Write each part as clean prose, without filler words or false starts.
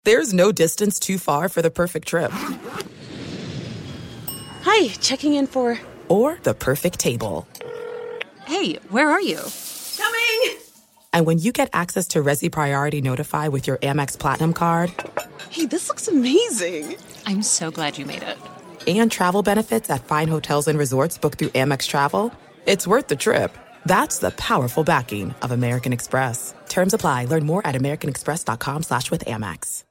There's no distance too far for the perfect trip. Hi, checking in for... Or the perfect table. Hey, where are you? Coming! And when you get access to Resi Priority Notify with your Amex Platinum card... Hey, this looks amazing. I'm so glad you made it. And travel benefits at fine hotels and resorts booked through Amex Travel, it's worth the trip. That's the powerful backing of American Express. Terms apply. Learn more at americanexpress.com/withAmex.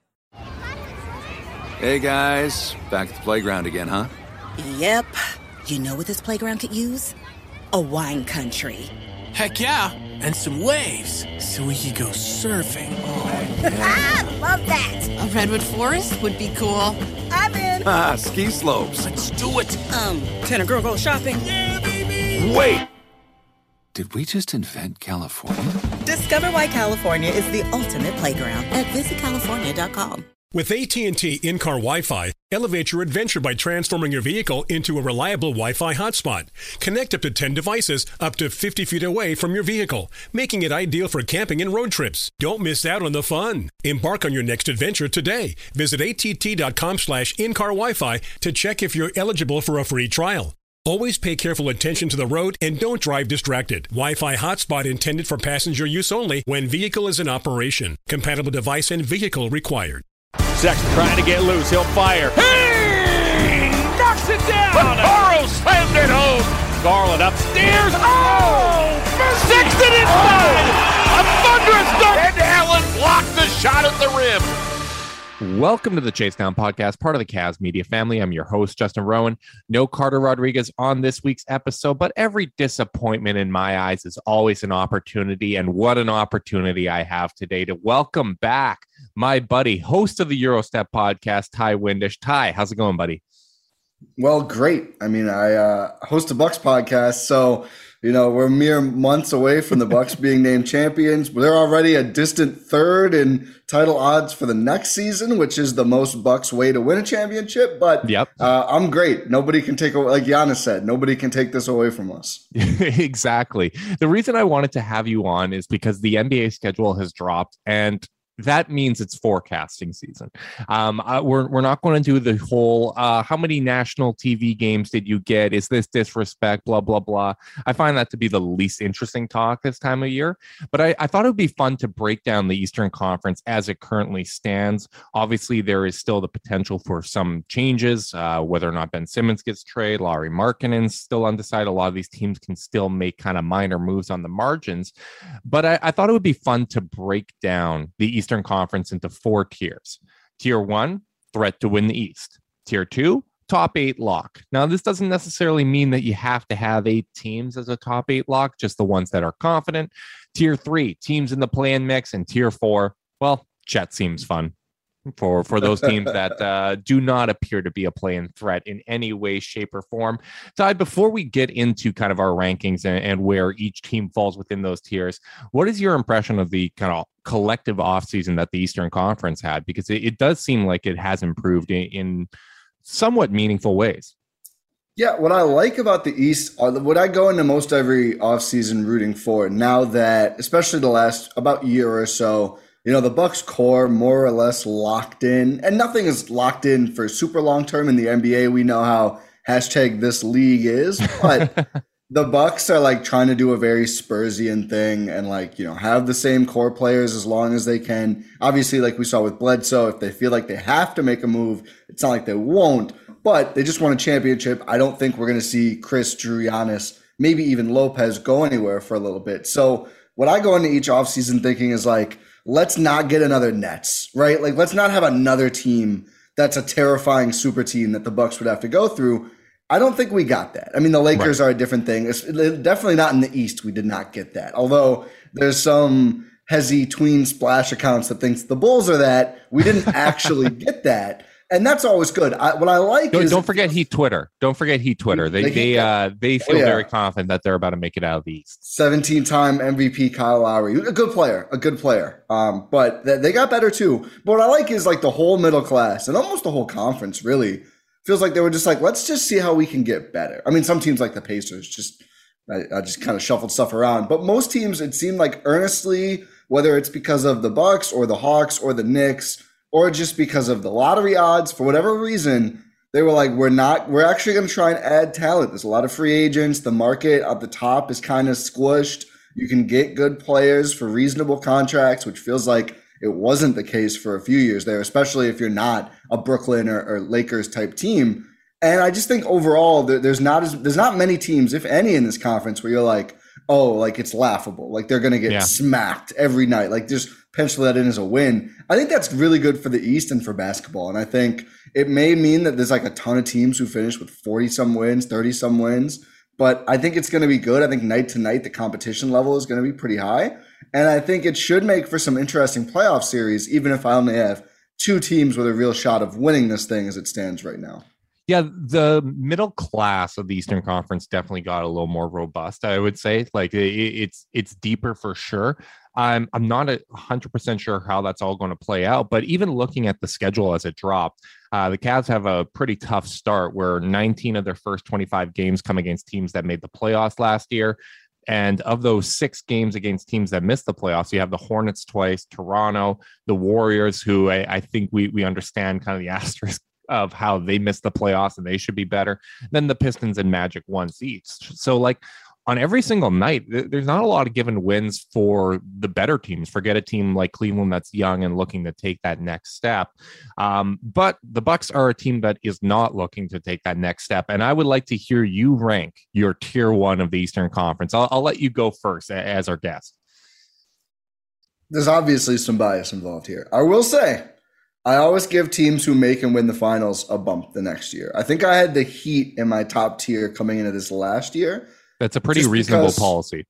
Hey, guys. Back at the playground again, huh? Yep. You know what this playground could use? A wine country. Heck yeah. And some waves so we could go surfing. Oh, yeah. Love that. A redwood forest would be cool. I'm in. Ski slopes. Let's do it. Can a girl go shopping? Yeah, baby. Wait. Did we just invent California? Discover why California is the ultimate playground at visitcalifornia.com. With AT&T in-car Wi-Fi, elevate your adventure by transforming your vehicle into a reliable Wi-Fi hotspot. Connect up to 10 devices up to 50 feet away from your vehicle, making it ideal for camping and road trips. Don't miss out on the fun. Embark on your next adventure today. Visit att.com/in-car Wi-Fi to check if you're eligible for a free trial. Always pay careful attention to the road and don't drive distracted. Wi-Fi hotspot intended for passenger use only when vehicle is in operation. Compatible device and vehicle required. Sexton trying to get loose. He'll fire. Hey! Knocks it down. Vaccaro slammed it home. Garland upstairs. Oh! Sexton inside. A thunderous dunk. And Allen blocked the shot at the rim. Welcome to the Chase Down Podcast, part of the Cavs Media family. I'm your host, Justin Rowan. No Carter Rodriguez on this week's episode, but every disappointment in my eyes is always an opportunity, and what an opportunity I have today to welcome back my buddy, host of the Eurostep podcast, Ty Windish. Ty, how's it going, buddy? Well, great. I mean, I host a Bucks podcast, so we're mere months away from the Bucks being named champions. They're already a distant third in title odds for the next season, which is the most Bucks way to win a championship. But yep. I'm great. Nobody can take away, like Giannis said, nobody can take this away from us. Exactly. The reason I wanted to have you on is because the NBA schedule has dropped, and that means it's forecasting season. We're not going to do the whole, how many national TV games did you get? Is this disrespect? Blah, blah, blah. I find that to be the least interesting talk this time of year. But I thought it would be fun to break down the Eastern Conference as it currently stands. Obviously, there is still the potential for some changes, whether or not Ben Simmons gets traded. Lauri Markkanen's still undecided. A lot of these teams can still make kind of minor moves on the margins. But I thought it would be fun to break down the Eastern Conference into 4 tiers. Tier 1, threat to win the East. Tier 2, top 8 lock. Now, this doesn't necessarily mean that you have to have 8 teams as a top 8 lock, just the ones that are confident. Tier 3, teams in the play-in mix. And Tier 4, well, Chet seems fun for those teams that do not appear to be a play-in threat in any way, shape, or form. Ty, before we get into kind of our rankings and where each team falls within those tiers, what is your impression of the kind of collective offseason that the Eastern Conference had? Because it does seem like it has improved in somewhat meaningful ways. Yeah, what I like about the East, what I go into most every offseason rooting for, now that, especially the last about year or so, the Bucks core more or less locked in, and nothing is locked in for super long term in the NBA. We know how #this league is, but the Bucks are like trying to do a very Spursian thing and have the same core players as long as they can. Obviously, like we saw with Bledsoe, if they feel like they have to make a move, it's not like they won't, but they just won a championship. I don't think we're going to see Chris, Drew, Giannis, maybe even Lopez go anywhere for a little bit. So what I go into each offseason thinking is let's not get another Nets, right? Let's not have another team that's a terrifying super team that the Bucks would have to go through. I don't think we got that. I mean, the Lakers are a different thing. It's definitely not in the East. We did not get that. Although there's some hezzy tween splash accounts that thinks the Bulls are that. We didn't actually get that. And that's always good. What I like is... Don't forget Heat Twitter. Don't forget Heat Twitter. They feel very confident that they're about to make it out of the East. 17-time MVP Kyle Lowry. A good player. But they got better too. But what I like is the whole middle class and almost the whole conference really feels like they were just let's just see how we can get better. I mean, some teams like the Pacers I just kind of shuffled stuff around. But most teams, it seemed like earnestly, whether it's because of the Bucks or the Hawks or the Knicks, or just because of the lottery odds, for whatever reason, they were like, we're actually going to try and add talent. There's a lot of free agents. The market at the top is kind of squished. You can get good players for reasonable contracts, which feels like it wasn't the case for a few years there, especially if you're not a Brooklyn or Lakers type team. And I just think overall, there's not many teams, if any, in this conference where you're like, oh, like it's laughable. Like they're going to get smacked every night. Like just pencil that in as a win. I think that's really good for the East and for basketball. And I think it may mean that there's like a ton of teams who finish with 40-some wins, 30-some wins. But I think it's going to be good. I think night to night, the competition level is going to be pretty high. And I think it should make for some interesting playoff series, even if I only have two teams with a real shot of winning this thing as it stands right now. Yeah, the middle class of the Eastern Conference definitely got a little more robust, I would say. Like it's deeper for sure. I'm not 100% sure how that's all going to play out, but even looking at the schedule as it dropped, the Cavs have a pretty tough start where 19 of their first 25 games come against teams that made the playoffs last year. And of those 6 games against teams that missed the playoffs, you have the Hornets twice, Toronto, the Warriors, who I think we understand kind of the asterisk of how they missed the playoffs and they should be better. Then the Pistons and Magic once each. So like on every single night, there's not a lot of given wins for the better teams. Forget a team like Cleveland that's young and looking to take that next step. But the Bucks are a team that is not looking to take that next step. And I would like to hear you rank your tier 1 of the Eastern Conference. I'll let you go first as our guest. There's obviously some bias involved here. I will say, I always give teams who make and win the finals a bump the next year. I think I had the Heat in my top tier coming into this last year. That's a pretty reasonable policy.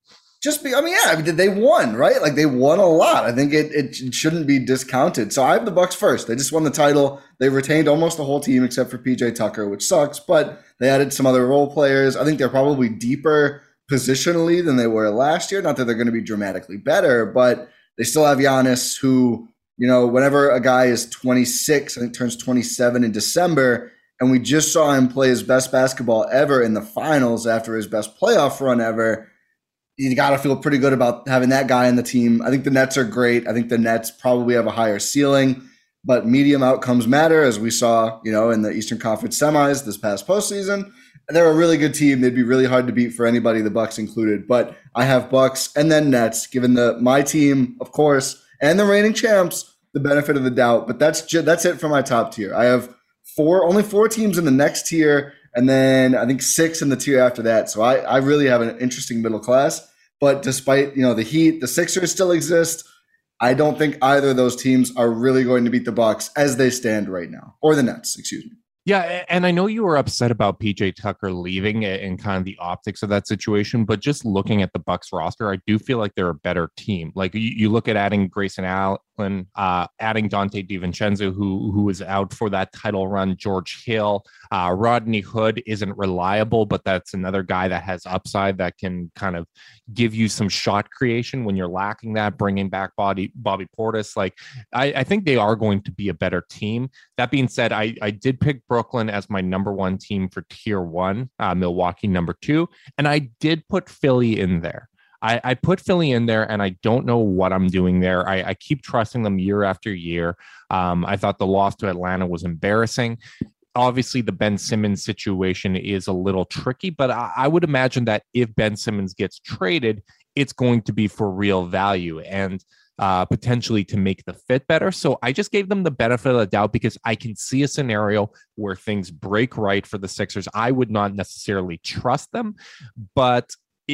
They won, right? Like they won a lot. I think it shouldn't be discounted. So I have the Bucks first. They just won the title. They retained almost the whole team except for PJ Tucker, which sucks, but they added some other role players. I think they're probably deeper positionally than they were last year. Not that they're going to be dramatically better, but they still have Giannis, who, you know, whenever a guy is 26, I think turns 27 in December, and we just saw him play his best basketball ever in the finals after his best playoff run ever, you got to feel pretty good about having that guy on the team. I think the Nets are great. I think the Nets probably have a higher ceiling, but medium outcomes matter, as we saw, you know, in the Eastern Conference semis this past postseason. They're a really good team. They'd be really hard to beat for anybody, the Bucks included. But I have Bucks and then Nets, given my team, of course, and the reigning champs, the benefit of the doubt. But that's it for my top tier. I have only four teams in the next tier, and then I think 6 in the tier after that. So I really have an interesting middle class. But despite, you know, the Heat, the Sixers still exist, I don't think either of those teams are really going to beat the Bucks as they stand right now, or the Nets, excuse me. Yeah, and I know you were upset about PJ Tucker leaving and kind of the optics of that situation, but just looking at the Bucks roster, I do feel like they're a better team. Like you look at adding Grayson Allen, adding Dante DiVincenzo, who was out for that title run, George Hill, Rodney Hood isn't reliable, but that's another guy that has upside that can kind of give you some shot creation when you're lacking that. Bringing back Bobby Portis, like I think they are going to be a better team. That being said, I did pick Brooklyn as my number 1 team for tier 1, Milwaukee number 2, and I did put Philly in there. I put Philly in there, and I don't know what I'm doing there. I keep trusting them year after year. I thought the loss to Atlanta was embarrassing. Obviously, the Ben Simmons situation is a little tricky, but I would imagine that if Ben Simmons gets traded, it's going to be for real value and potentially to make the fit better. So I just gave them the benefit of the doubt because I can see a scenario where things break right for the Sixers. I would not necessarily trust them, but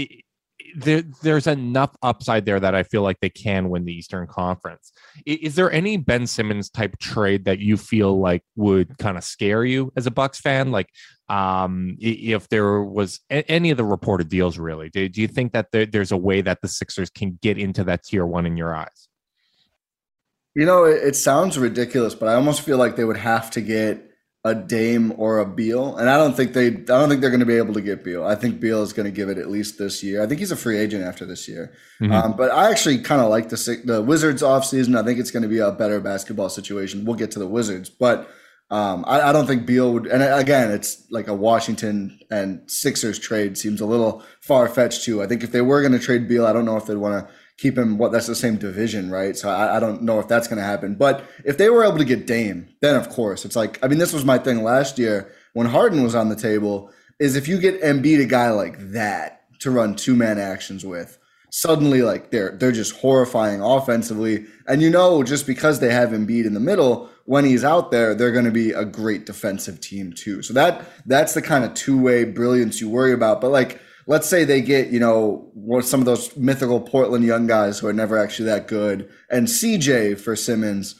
there's enough upside there that I feel like they can win the Eastern Conference. Is there any Ben Simmons type trade that you feel like would kind of scare you as a Bucks fan? Like if there was any of the reported deals, really, do you think that there's a way that the Sixers can get into that tier 1 in your eyes? You know, it sounds ridiculous, but I almost feel like they would have to get a Dame or a Beal, and I don't think they're going to be able to get Beal. I think Beal is going to give it at least this year. I think he's a free agent after this year. Mm-hmm. But I actually kind of like the Wizards offseason. I think it's going to be a better basketball situation. We'll get to the Wizards, but I don't think Beal would. And again, it's like a Washington and Sixers trade seems a little far-fetched too. I think if they were going to trade Beal, I don't know if they'd want to keep him, that's the same division, right? So I don't know if that's going to happen. But if they were able to get Dame, then of course, it's like, I mean, this was my thing last year when Harden was on the table, is if you get Embiid, a guy like that to run 2-man actions with, suddenly like they're just horrifying offensively. And just because they have Embiid in the middle, when he's out there, they're going to be a great defensive team too. So that's the kind of two-way brilliance you worry about. But like, let's say they get, some of those mythical Portland young guys who are never actually that good, and CJ for Simmons.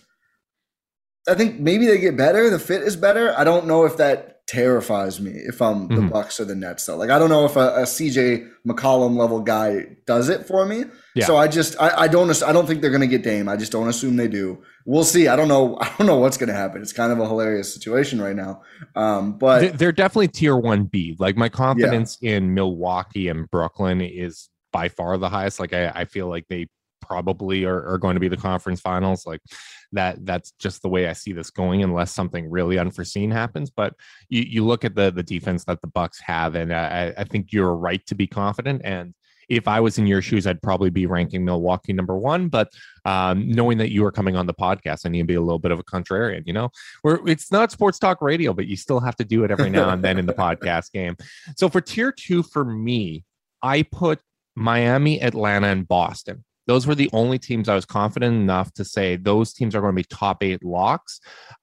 I think maybe they get better. The fit is better. I don't know if that terrifies me if I'm the Bucks or the Nets though. Like, I don't know if a CJ McCollum level guy does it for me. Yeah. So I don't think they're going to get Dame. I just don't assume they do. We'll see. I don't know what's going to happen. It's kind of a hilarious situation right now. But they're definitely tier 1B. Like, my confidence in Milwaukee and Brooklyn is by far the highest. Like, I feel like they probably are going to be the conference finals. Like, that's just the way I see this going, unless something really unforeseen happens. But you look at the defense that the Bucks have, and I think you're right to be confident. And if I was in your shoes, I'd probably be ranking Milwaukee number 1. But knowing that you are coming on the podcast, I need to be a little bit of a contrarian. It's not sports talk radio, but you still have to do it every now and then in the podcast game. So for tier 2, for me, I put Miami, Atlanta, and Boston. Those were the only teams I was confident enough to say those teams are going to be top 8 locks.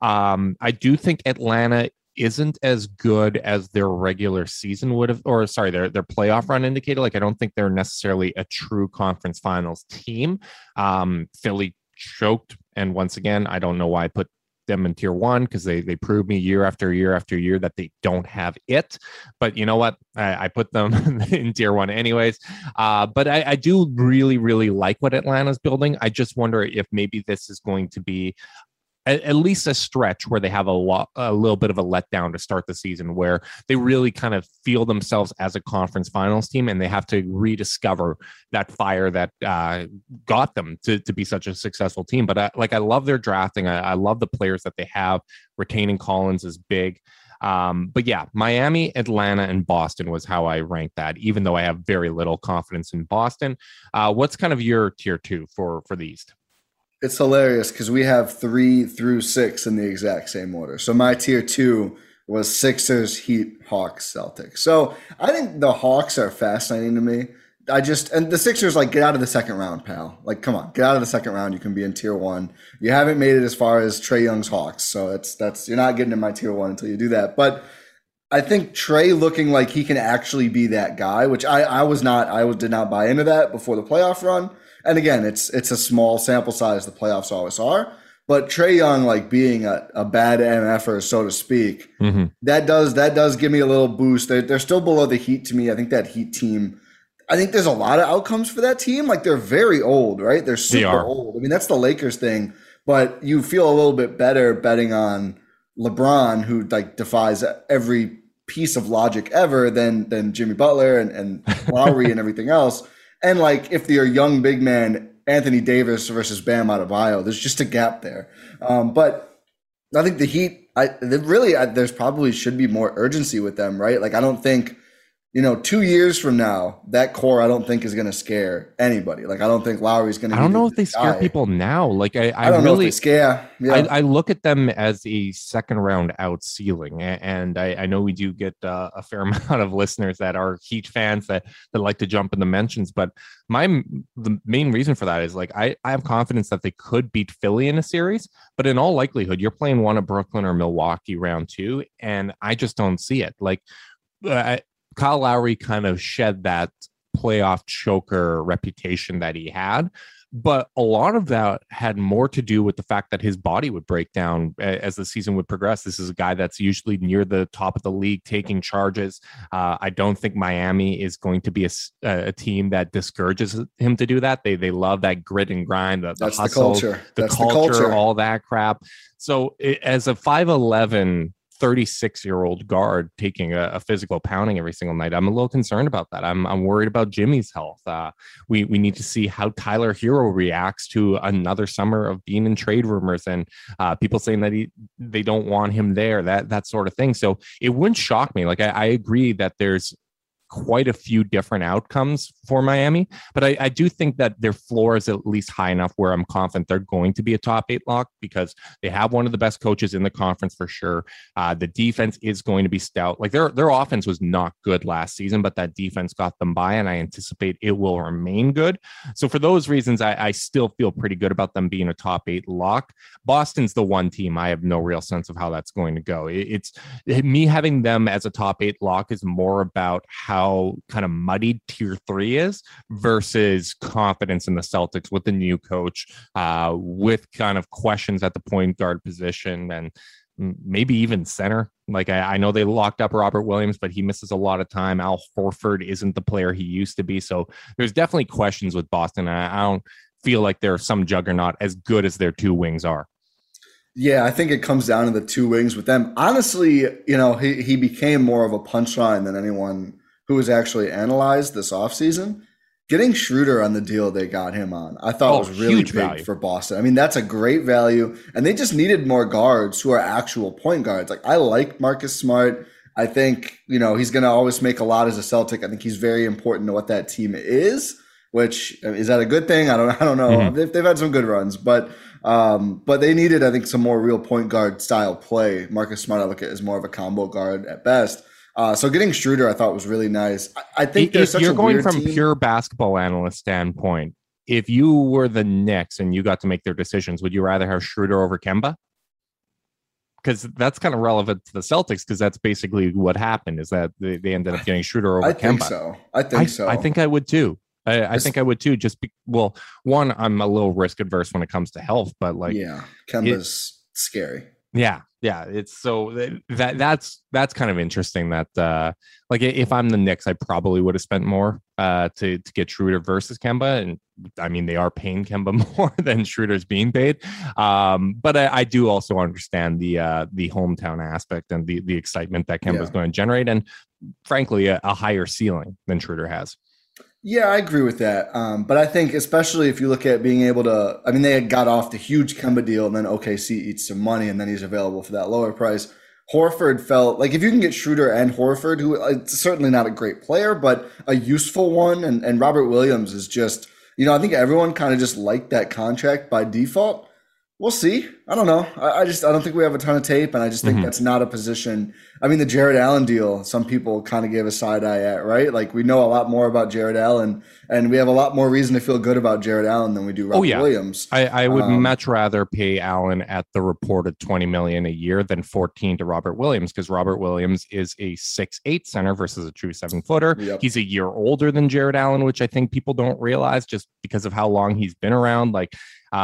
I do think Atlanta isn't as good as their regular season would have, or sorry, their playoff run indicated. Like, I don't think they're necessarily a true conference finals team. Philly choked. And once again, I don't know why I put them in tier 1, because they prove me year after year after year that they don't have it. But you know what? I put them in tier 1 anyways. But I do really, really like what Atlanta's building. I just wonder if maybe this is going to be at least a stretch where they have a little bit of a letdown to start the season, where they really kind of feel themselves as a conference finals team, and they have to rediscover that fire that got them to be such a successful team. But I love their drafting. I love the players that they have. Retaining Collins is big. But yeah, Miami, Atlanta, and Boston was how I ranked that, even though I have very little confidence in Boston. What's kind of your tier 2 for the East? It's hilarious because we have 3 through 6 in the exact same order. So my tier 2 was Sixers, Heat, Hawks, Celtics. So I think the Hawks are fascinating to me. And the Sixers, like, get out of the second round, pal. Like, come on, get out of the second round. You can be in tier 1. You haven't made it as far as Trae Young's Hawks. So that's you're not getting in my tier 1 until you do that. But I think Trae looking like he can actually be that guy, which I did not buy into that before the playoff run. And again, it's a small sample size. The playoffs always are. But Trae Young, like, being a bad MFer, so to speak, that does give me a little boost. They're still below the Heat to me. I think that Heat team, I think there's a lot of outcomes for that team. Like, they're very old, right? They're super old. I mean, that's the Lakers thing. But you feel a little bit better betting on LeBron, who, like, defies every piece of logic ever, than Jimmy Butler and Lowry and everything else. And, like, if you're a young big man, Anthony Davis versus Bam Adebayo, there's just a gap there. But I think the Heat, there's probably should be more urgency with them, right? Like, I don't think, 2 years from now, that core I don't think is going to scare anybody. Like, I don't think Lowry's going to. I don't know if they scare people now. Like, I don't really know if they scare. Yeah. I look at them as a second round out ceiling, and I know we do get a fair amount of listeners that are Heat fans that like to jump in the mentions. But the main reason for that is, like, I have confidence that they could beat Philly in a series, but in all likelihood, you're playing one of Brooklyn or Milwaukee round 2, and I just don't see it. Like, Kyle Lowry kind of shed that playoff choker reputation that he had, but a lot of that had more to do with the fact that his body would break down as the season would progress. This is a guy that's usually near the top of the league taking charges. I don't think Miami is going to be a team that discourages him to do that. They love that grit and grind, the hustle, the culture, all that crap. So as a 5'11", 36-year-old guard taking a physical pounding every single night, I'm a little concerned about that. I'm worried about Jimmy's health. We need to see how Tyler Hero reacts to another summer of being in trade rumors and people saying that they don't want him there, that sort of thing. So it wouldn't shock me. Like, I agree that there's quite a few different outcomes for Miami, but I do think that their floor is at least high enough where I'm confident they're going to be a top 8 lock because they have one of the best coaches in the conference for sure. The defense is going to be stout. Like their offense was not good last season, but that defense got them by, and I anticipate it will remain good. So for those reasons, I still feel pretty good about them being a top 8 lock. Boston's the one team I have no real sense of how that's going to go. It's me having them as a top 8 lock is more about how kind of muddied tier 3 is versus confidence in the Celtics with the new coach, with kind of questions at the point guard position and maybe even center. Like I know they locked up Robert Williams, but he misses a lot of time. Al Horford isn't the player he used to be. So there's definitely questions with Boston. I don't feel like they're some juggernaut as good as their 2 wings are. Yeah, I think it comes down to the 2 wings with them. Honestly, he became more of a punchline than anyone who was actually analyzed this offseason. Getting Schroeder on the deal they got him on, I thought was really big value for Boston. I mean, that's a great value, and they just needed more guards who are actual point guards. Like, I like Marcus Smart. I think, he's going to always make a lot as a Celtic. I think he's very important to what that team is, which is that a good thing? I don't know. Mm-hmm. They've had some good runs, but they needed, I think, some more real point guard style play. Marcus Smart, I look at as more of a combo guard at best. So getting Schroeder, I thought was really nice. I think there's such a weird team. You're going from pure basketball analyst standpoint. If you were the Knicks and you got to make their decisions, would you rather have Schroeder over Kemba? Because that's kind of relevant to the Celtics, because that's basically what happened, is that they ended up getting Schroeder over Kemba. I think so. I think I would too. I think I would too. One, I'm a little risk adverse when it comes to health, but Kemba's scary. Yeah. It's so that's kind of interesting that if I'm the Knicks, I probably would have spent more to get Schroeder versus Kemba. And I mean, they are paying Kemba more than Schroeder's being paid. But I do also understand the hometown aspect and the excitement that Kemba is going to generate. And frankly, a higher ceiling than Schroeder has. Yeah, I agree with that. But I think especially if you look at being able to, I mean, they had got off the huge Kemba deal and then OKC eats some money and then he's available for that lower price. Horford felt like if you can get Schroeder and Horford, who is certainly not a great player, but a useful one. And Robert Williams is just, I think everyone kind of just liked that contract by default. We'll see. I don't know. I don't think we have a ton of tape, and I just think that's not a position. I mean, the Jared Allen deal, some people kind of gave a side eye at, right? Like, we know a lot more about Jared Allen, and we have a lot more reason to feel good about Jared Allen than we do Robert Williams. I would much rather pay Allen at the reported $20 million a year than 14 to Robert Williams, because Robert Williams is a 6'8" center versus a true 7-footer. Yep. He's a year older than Jared Allen, which I think people don't realize just because of how long he's been around. Like,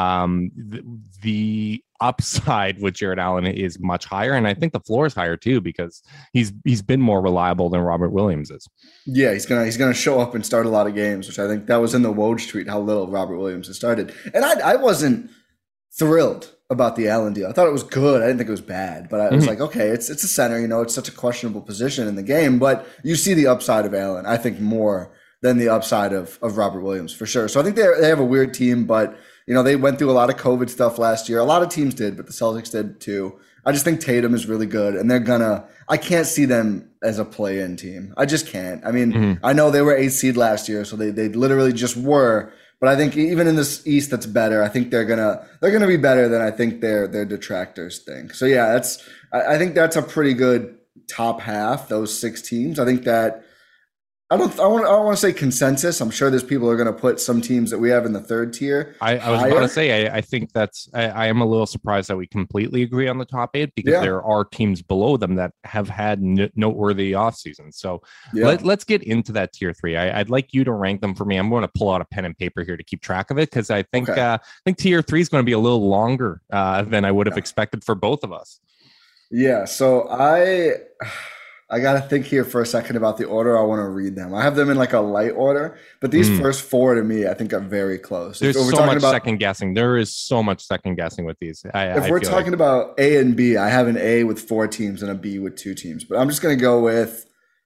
the upside with Jared Allen is much higher, and I think the floor is higher too because he's been more reliable than Robert Williams is. Yeah, he's gonna show up and start a lot of games, which I think that was in the Woj tweet how little Robert Williams has started. And I wasn't thrilled about the Allen deal. I thought it was good. I didn't think it was bad, but I was like, okay, it's a center. It's such a questionable position in the game, but you see the upside of Allen, I think, more than the upside of Robert Williams for sure. So I think they have a weird team, but they went through a lot of COVID stuff last year. A lot of teams did, but the Celtics did too. I just think Tatum is really good, and I can't see them as a play-in team. I just can't. I mean, I know they were 8th seed last year, so they literally just were. But I think even in this East that's better, I think they're gonna be better than I think their detractors think. So yeah, I think that's a pretty good top half, those 6 teams. I think that I don't want to say consensus. I'm sure there's people who are going to put some teams that we have in the 3rd tier. I was about to say, I think I am a little surprised that we completely agree on the top 8 because there are teams below them that have had noteworthy off seasons. So let's get into that tier 3. I'd like you to rank them for me. I'm going to pull out a pen and paper here to keep track of it because I think tier 3 is going to be a little longer than I would have expected for both of us. Yeah. So I got to think here for a second about the order I want to read them. I have them in like a light order, but these first 4 to me, I think are very close. There's so much second guessing. There is so much second guessing with these. If we're talking about A and B, I have an A with 4 teams and a B with 2 teams, but I'm just going to go with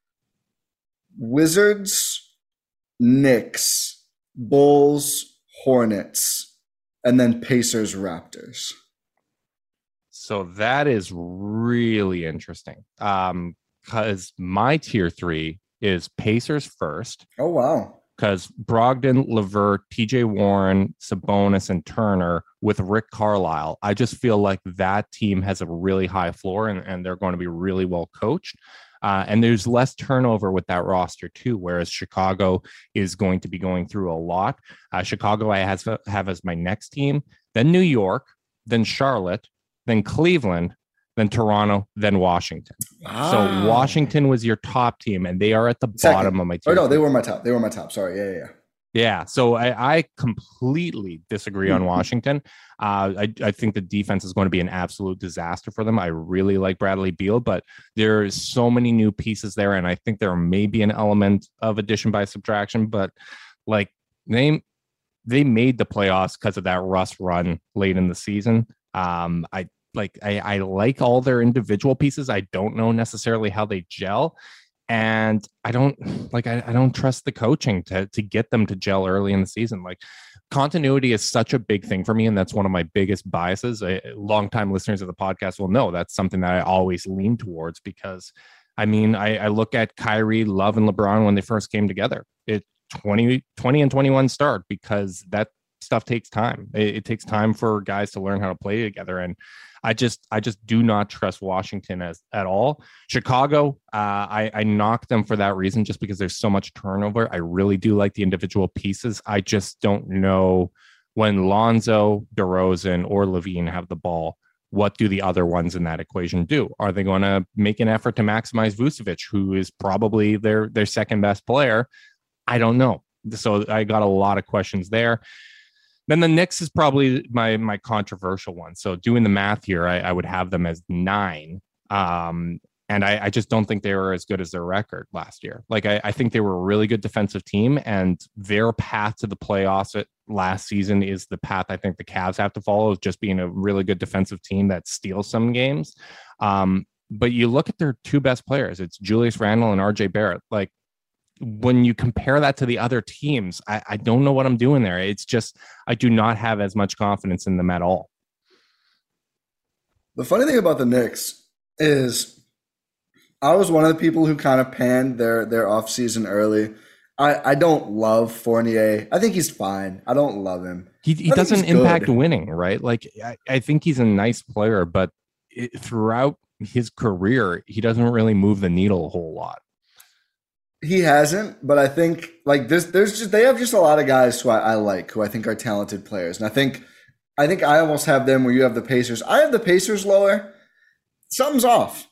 Wizards, Knicks, Bulls, Hornets, and then Pacers, Raptors. So that is really interesting. Because my tier 3 is Pacers first. Oh, wow. Because Brogdon, LeVert, TJ Warren, Sabonis, and Turner with Rick Carlisle, I just feel like that team has a really high floor and they're going to be really well coached. And there's less turnover with that roster too, whereas Chicago is going to be going through a lot. Chicago I have as my next team, then New York, then Charlotte, then Cleveland, then Toronto, then Washington. So Washington was your top team, and they are at the bottom of my team. Oh, no, they were my top. They were my top. Sorry. Yeah. So I completely disagree on Washington. I think the defense is going to be an absolute disaster for them. I really like Bradley Beal, but there's so many new pieces there, and I think there may be an element of addition by subtraction. But like they made the playoffs because of that Russ run late in the season. I like all their individual pieces. I don't know necessarily how they gel. And I don't trust the coaching to get them to gel early in the season. Like, continuity is such a big thing for me. And that's one of my biggest biases. Longtime listeners of the podcast will know that's something that I always lean towards because, I mean, I look at Kyrie, Love, and LeBron when they first came together. It 20 and 21 start because that stuff takes time. It takes time for guys to learn how to play together. And I just do not trust Washington at all. Chicago, I knock them for that reason, just because there's so much turnover. I really do like the individual pieces. I just don't know when Lonzo, DeRozan, or Levine have the ball, what do the other ones in that equation do? Are they going to make an effort to maximize Vucevic, who is probably their second best player? I don't know. So I got a lot of questions there. Then the Knicks is probably my controversial one. So doing the math here, I would have them as 9. And I just don't think they were as good as their record last year. Like, I think they were a really good defensive team, and their path to the playoffs last season is the path I think the Cavs have to follow, is just being a really good defensive team that steals some games. But you look at their two best players, it's Julius Randle and RJ Barrett. Like, when you compare that to the other teams, I don't know what I'm doing there. It's just, I do not have as much confidence in them at all. The funny thing about the Knicks is I was one of the people who kind of panned their offseason early. I don't love Fournier. I think he's fine. I don't love him. He doesn't impact winning, right? Like, I think he's a nice player, but throughout his career, he doesn't really move the needle a whole lot. He hasn't, but I think like this, they have just a lot of guys who I like, who I think are talented players. And I think I almost have them where you have the Pacers. I have the Pacers lower. Something's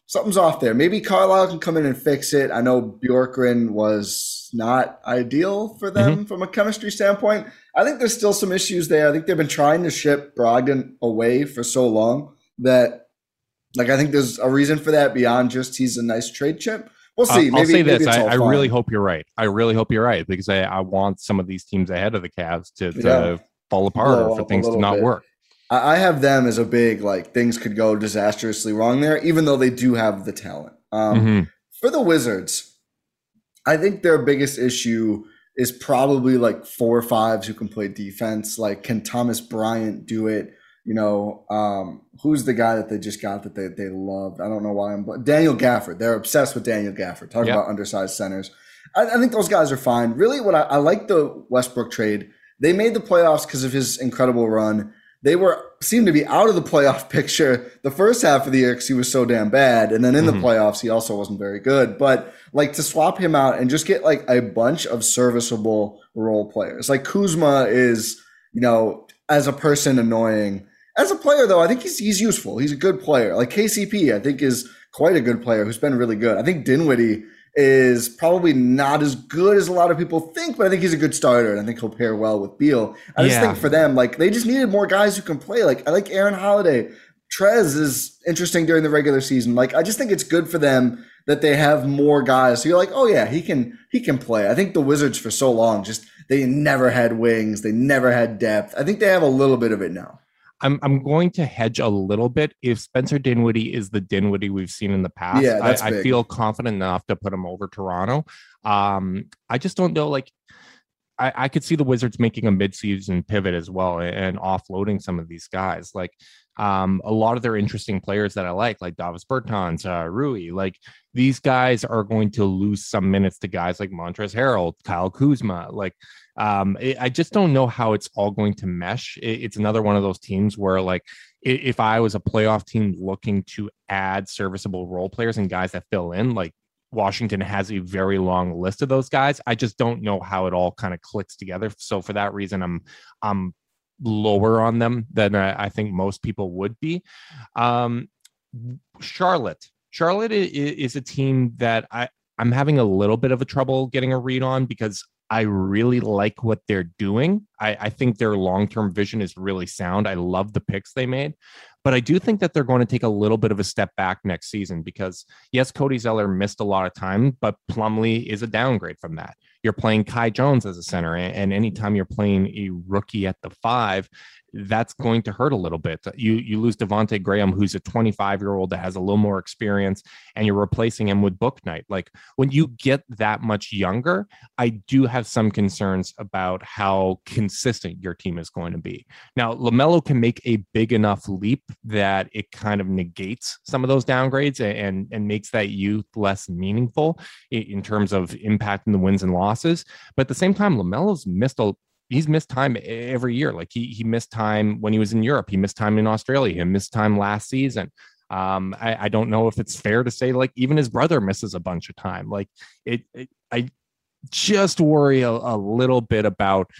off there. Maybe Carlisle can come in and fix it. I know Bjorkgren was not ideal for them from a chemistry standpoint. I think there's still some issues there. I think they've been trying to ship Brogdon away for so long that, like, I think there's a reason for that beyond just he's a nice trade chip. We'll see. I'll say this. I really hope you're right. I really hope you're right, because I want some of these teams ahead of the Cavs to fall apart or for things to not work. I have them as a big, like, things could go disastrously wrong there, even though they do have the talent. For the Wizards, I think their biggest issue is probably like 4 or 5s who can play defense. Like, can Thomas Bryant do it? You know, who's the guy that they just got that they loved? I don't know why Daniel Gafford. They're obsessed with Daniel Gafford. Talk about undersized centers. I think those guys are fine. Really, what I like the Westbrook trade. They made the playoffs because of his incredible run. They seemed to be out of the playoff picture the first half of the year because he was so damn bad. And then in the playoffs, he also wasn't very good. But like, to swap him out and just get like a bunch of serviceable role players. Like, Kuzma is, you know, as a person, annoying. As a player, though, I think he's useful. He's a good player. Like, KCP, I think, is quite a good player who's been really good. I think Dinwiddie is probably not as good as a lot of people think, but I think he's a good starter, and I think he'll pair well with Beal. I just think for them, like, they just needed more guys who can play. Like, I like Aaron Holiday. Trez is interesting during the regular season. Like, I just think it's good for them that they have more guys. So you're like, oh yeah, he can play. I think the Wizards for so long they never had wings, they never had depth. I think they have a little bit of it now. I'm going to hedge a little bit. If Spencer Dinwiddie is the Dinwiddie we've seen in the past, I feel confident enough to put him over Toronto. I just don't know. Like, I could see the Wizards making a midseason pivot as well and offloading some of these guys. Like, A lot of their interesting players that I like Davis Bertans, Rui, like these guys are going to lose some minutes to guys like Montrezl Harrell, Kyle Kuzma. Like, I just don't know how it's all going to mesh. It's another one of those teams where, like, if I was a playoff team looking to add serviceable role players and guys that fill in, like Washington has a very long list of those guys. I just don't know how it all kind of clicks together. So for that reason, I'm lower on them than I think most people would be. Charlotte is a team that I'm having a little bit of a trouble getting a read on because I really like what they're doing. I think their long-term vision is really sound. I love the picks they made, but I do think that they're going to take a little bit of a step back next season because, yes, Cody Zeller missed a lot of time, but Plumlee is a downgrade from that. You're playing Kai Jones as a center, and anytime you're playing a rookie at the 5, that's going to hurt a little bit. You lose Devontae Graham, who's a 25-year-old that has a little more experience, and you're replacing him with Bouknight. Like, when you get that much younger, I do have some concerns about how consistent your team is going to be. Now, LaMelo can make a big enough leap that it kind of negates some of those downgrades and makes that youth less meaningful in terms of impacting the wins and losses. But at the same time, LaMelo's he's missed time every year. Like he missed time when he was in Europe. He missed time in Australia. He missed time last season. I don't know if it's fair to say, like, even his brother misses a bunch of time. Like I just worry a little bit about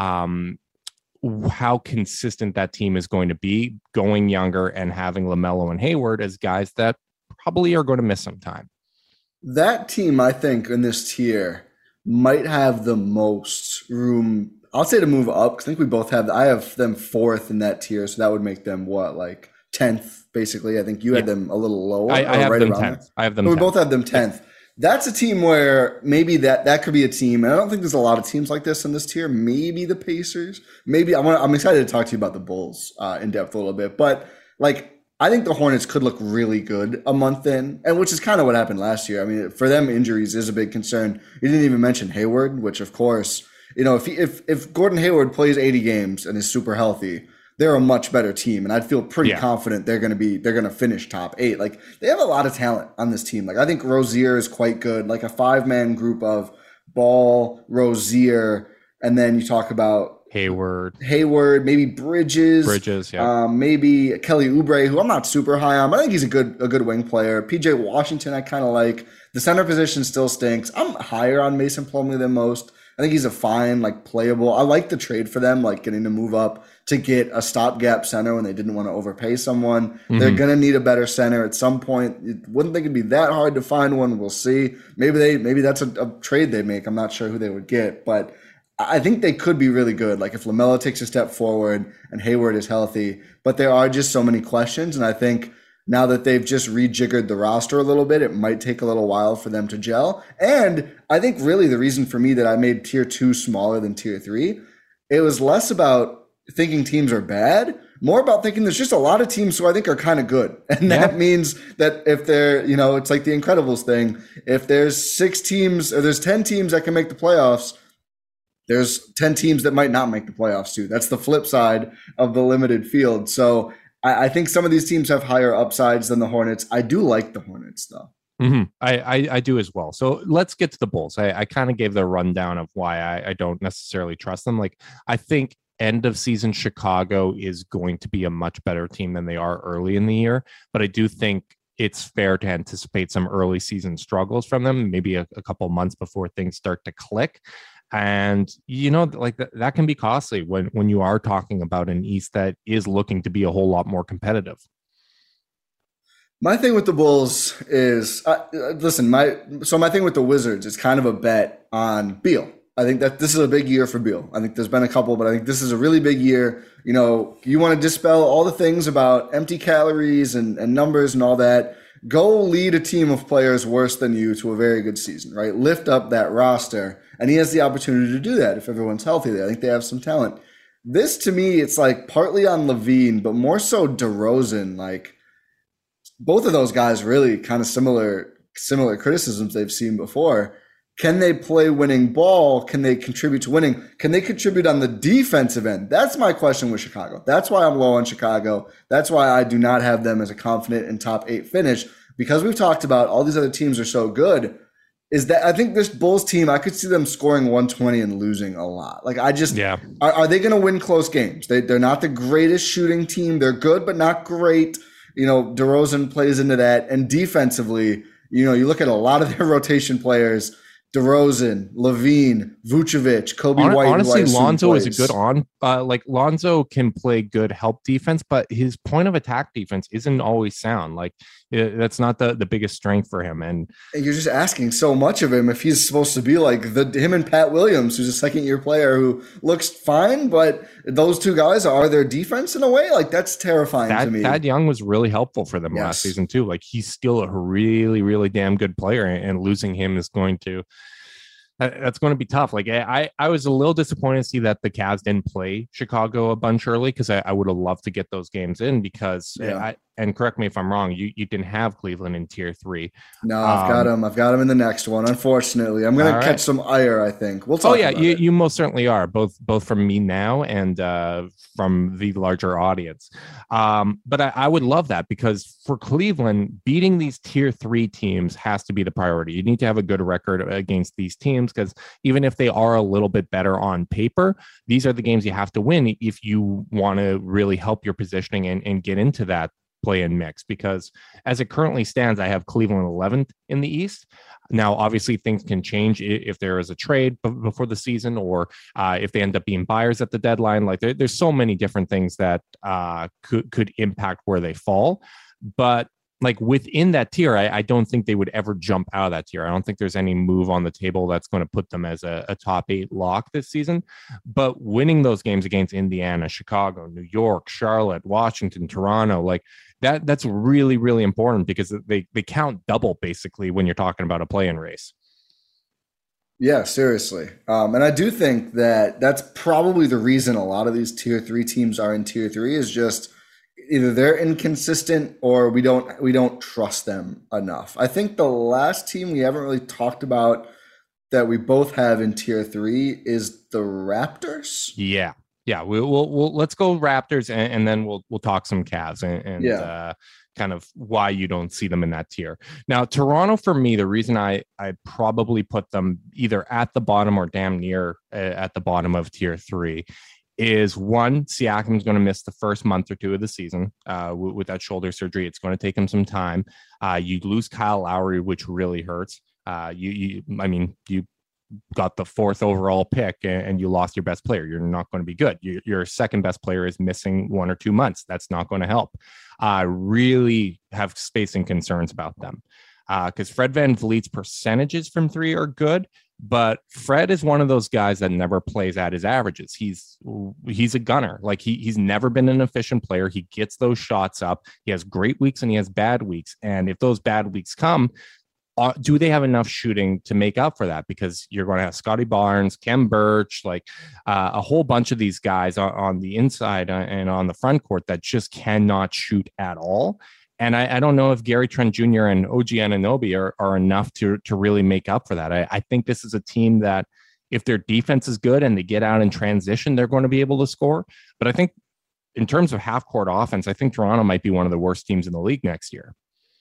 how consistent that team is going to be going younger and having LaMelo and Hayward as guys that probably are going to miss some time. That team, I think, in this tier might have the most room, I'll say, to move up, because I think we both have, I have them 4th in that tier, so that would make them what, like 10th, basically. I think you had them a little lower. I have them 10th. I have them 10th. We both have them 10th. That's a team where maybe that could be a team, and I don't think there's a lot of teams like this in this tier. Maybe the Pacers. Maybe I'm excited to talk to you about the Bulls in depth a little bit, but like, I think the Hornets could look really good a month in, and which is kind of what happened last year. I mean, for them, injuries is a big concern. You didn't even mention Hayward, which, of course, you know, if Gordon Hayward plays 80 games and is super healthy, they're a much better team, and I'd feel pretty confident they're going to finish top 8. Like, they have a lot of talent on this team. Like, I think Rozier is quite good. Like a 5-man group of Ball, Rozier, and then you talk about Hayward, maybe Bridges, maybe Kelly Oubre, who I'm not super high on, but I think he's a good wing player. PJ Washington, I kind of like. The center position still stinks. I'm higher on Mason Plumlee than most. I think he's a fine, like, playable. I like the trade for them, like getting to move up to get a stopgap center when they didn't want to overpay someone. Mm-hmm. They're going to need a better center at some point. Wouldn't think it'd be that hard to find one. We'll see. Maybe that's a trade they make. I'm not sure who they would get, but I think they could be really good. Like, if LaMelo takes a step forward and Hayward is healthy, but there are just so many questions. And I think now that they've just rejiggered the roster a little bit, it might take a little while for them to gel. And I think really the reason for me that I made tier 2 smaller than tier 3, it was less about thinking teams are bad, more about thinking there's just a lot of teams who I think are kind of good. And that means that if they're, you know, it's like the Incredibles thing. If there's 6 teams or there's 10 teams that can make the playoffs, there's 10 teams that might not make the playoffs too. That's the flip side of the limited field. So I think some of these teams have higher upsides than the Hornets. I do like the Hornets, though. Mm-hmm. I do as well. So let's get to the Bulls. I kind of gave the rundown of why I don't necessarily trust them. Like, I think end of season Chicago is going to be a much better team than they are early in the year. But I do think it's fair to anticipate some early season struggles from them, maybe a couple months before things start to click. And, you know, like that can be costly when you are talking about an East that is looking to be a whole lot more competitive. My thing with the Bulls is, my thing with the Wizards is kind of a bet on Beal. I think that this is a big year for Beal. I think there's been a couple, but I think this is a really big year. You know, you want to dispel all the things about empty calories and numbers and all that. Go lead a team of players worse than you to a very good season, right? Lift up that roster. And he has the opportunity to do that if everyone's healthy. I think they have some talent. This, to me, it's like partly on Levine, but more so DeRozan. Like, both of those guys really kind of similar criticisms they've seen before. Can they play winning ball? Can they contribute to winning? Can they contribute on the defensive end? That's my question with Chicago. That's why I'm low on Chicago. That's why I do not have them as a confident in top 8 finish, because we've talked about all these other teams are so good. Is that I think this Bulls team, I could see them scoring 120 and losing a lot. Like are they going to win close games? They're not the greatest shooting team. They're good, but not great. DeRozan plays into that. And defensively, you look at a lot of their rotation players, DeRozan, Levine, Vucevic, Kobe White. Honestly, Lonzo is a good Lonzo can play good help defense, but his point of attack defense isn't always sound. Like that's not the biggest strength for him. And you're just asking so much of him if he's supposed to be like him and Pat Williams, who's a second-year player who looks fine, but those two guys are their defense in a way. Like that's terrifying to me. Thad Young was really helpful for them last season too. Like he's still a really, really damn good player, and losing him is going to. That's going to be tough. Like I was a little disappointed to see that the Cavs didn't play Chicago a bunch early, because I would have loved to get those games in, because and correct me if I'm wrong, you didn't have Cleveland in tier 3. No, I've got them in the next one. Unfortunately, I'm going to catch some ire, I think. We'll talk about it. You most certainly are, both from me now and from the larger audience. But I would love that, because for Cleveland, beating these tier 3 teams has to be the priority. You need to have a good record against these teams, because even if they are a little bit better on paper, these are the games you have to win if you want to really help your positioning and get into that play-in mix. Because as it currently stands, I have Cleveland 11th in the East. Now, obviously, things can change if there is a trade before the season, or if they end up being buyers at the deadline. Like there's so many different things that could impact where they fall. But like within that tier, I don't think they would ever jump out of that tier. I don't think there's any move on the table that's going to put them as a top 8 lock this season. But winning those games against Indiana, Chicago, New York, Charlotte, Washington, Toronto, like that's really, really important, because they count double basically when you're talking about a play-in race. Yeah, seriously. And I do think that that's probably the reason a lot of these tier 3 teams are in tier 3 is just either they're inconsistent or we don't trust them enough. I think the last team we haven't really talked about that we both have in tier 3 is the Raptors. Yeah. We'll let's go Raptors, and then we'll talk some Cavs and kind of why you don't see them in that tier. Now, Toronto, for me, the reason I probably put them either at the bottom or damn near at the bottom of tier 3 is, one, Siakam's going to miss the first month or 2 of the season with that shoulder surgery. It's going to take him some time. You lose Kyle Lowry, which really hurts. You got the 4th overall pick and you lost your best player. You're not going to be good. Your second best player is missing 1 or 2 months. That's not going to help. I really have spacing concerns about them because Fred VanVleet's percentages from 3 are good, but Fred is one of those guys that never plays at his averages. He's a gunner. Like he's never been an efficient player. He gets those shots up. He has great weeks and he has bad weeks. And if those bad weeks come, do they have enough shooting to make up for that? Because you're going to have Scotty Barnes, Kem Birch, like a whole bunch of these guys on the inside and on the front court that just cannot shoot at all. And I don't know if Gary Trent Jr. and OG Anunoby are enough to really make up for that. I think this is a team that if their defense is good and they get out in transition, they're going to be able to score. But I think in terms of half-court offense, I think Toronto might be one of the worst teams in the league next year.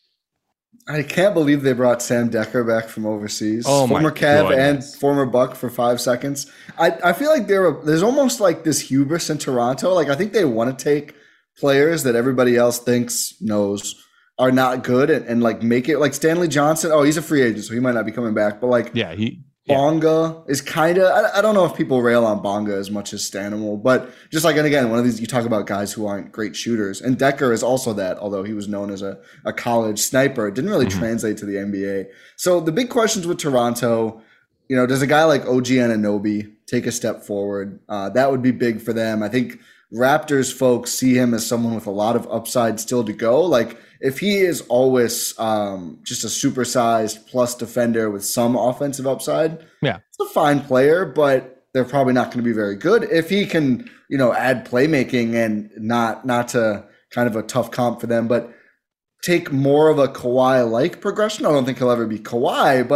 I can't believe they brought Sam Dekker back from overseas. Former Cav and former Buck for 5 seconds. I feel like there's almost like this hubris in Toronto. Like I think they want to take players that everybody else knows are not good and like make it like Stanley Johnson. Oh, he's a free agent, so he might not be coming back. But like, Bonga is kind of, I don't know if people rail on Bonga as much as Stanimal, but just like, and again, one of these, you talk about guys who aren't great shooters, and Dekker is also that, although he was known as a college sniper. It didn't really translate to the NBA. So the big questions with Toronto, does a guy like OG Anunoby take a step forward? That would be big for them. I think Raptors folks see him as someone with a lot of upside still to go. Like if he is always just a supersized plus defender with some offensive upside, it's a fine player, but they're probably not going to be very good. If he can, add playmaking and not to kind of a tough comp for them, but take more of a Kawhi-like progression. I don't think he'll ever be Kawhi, but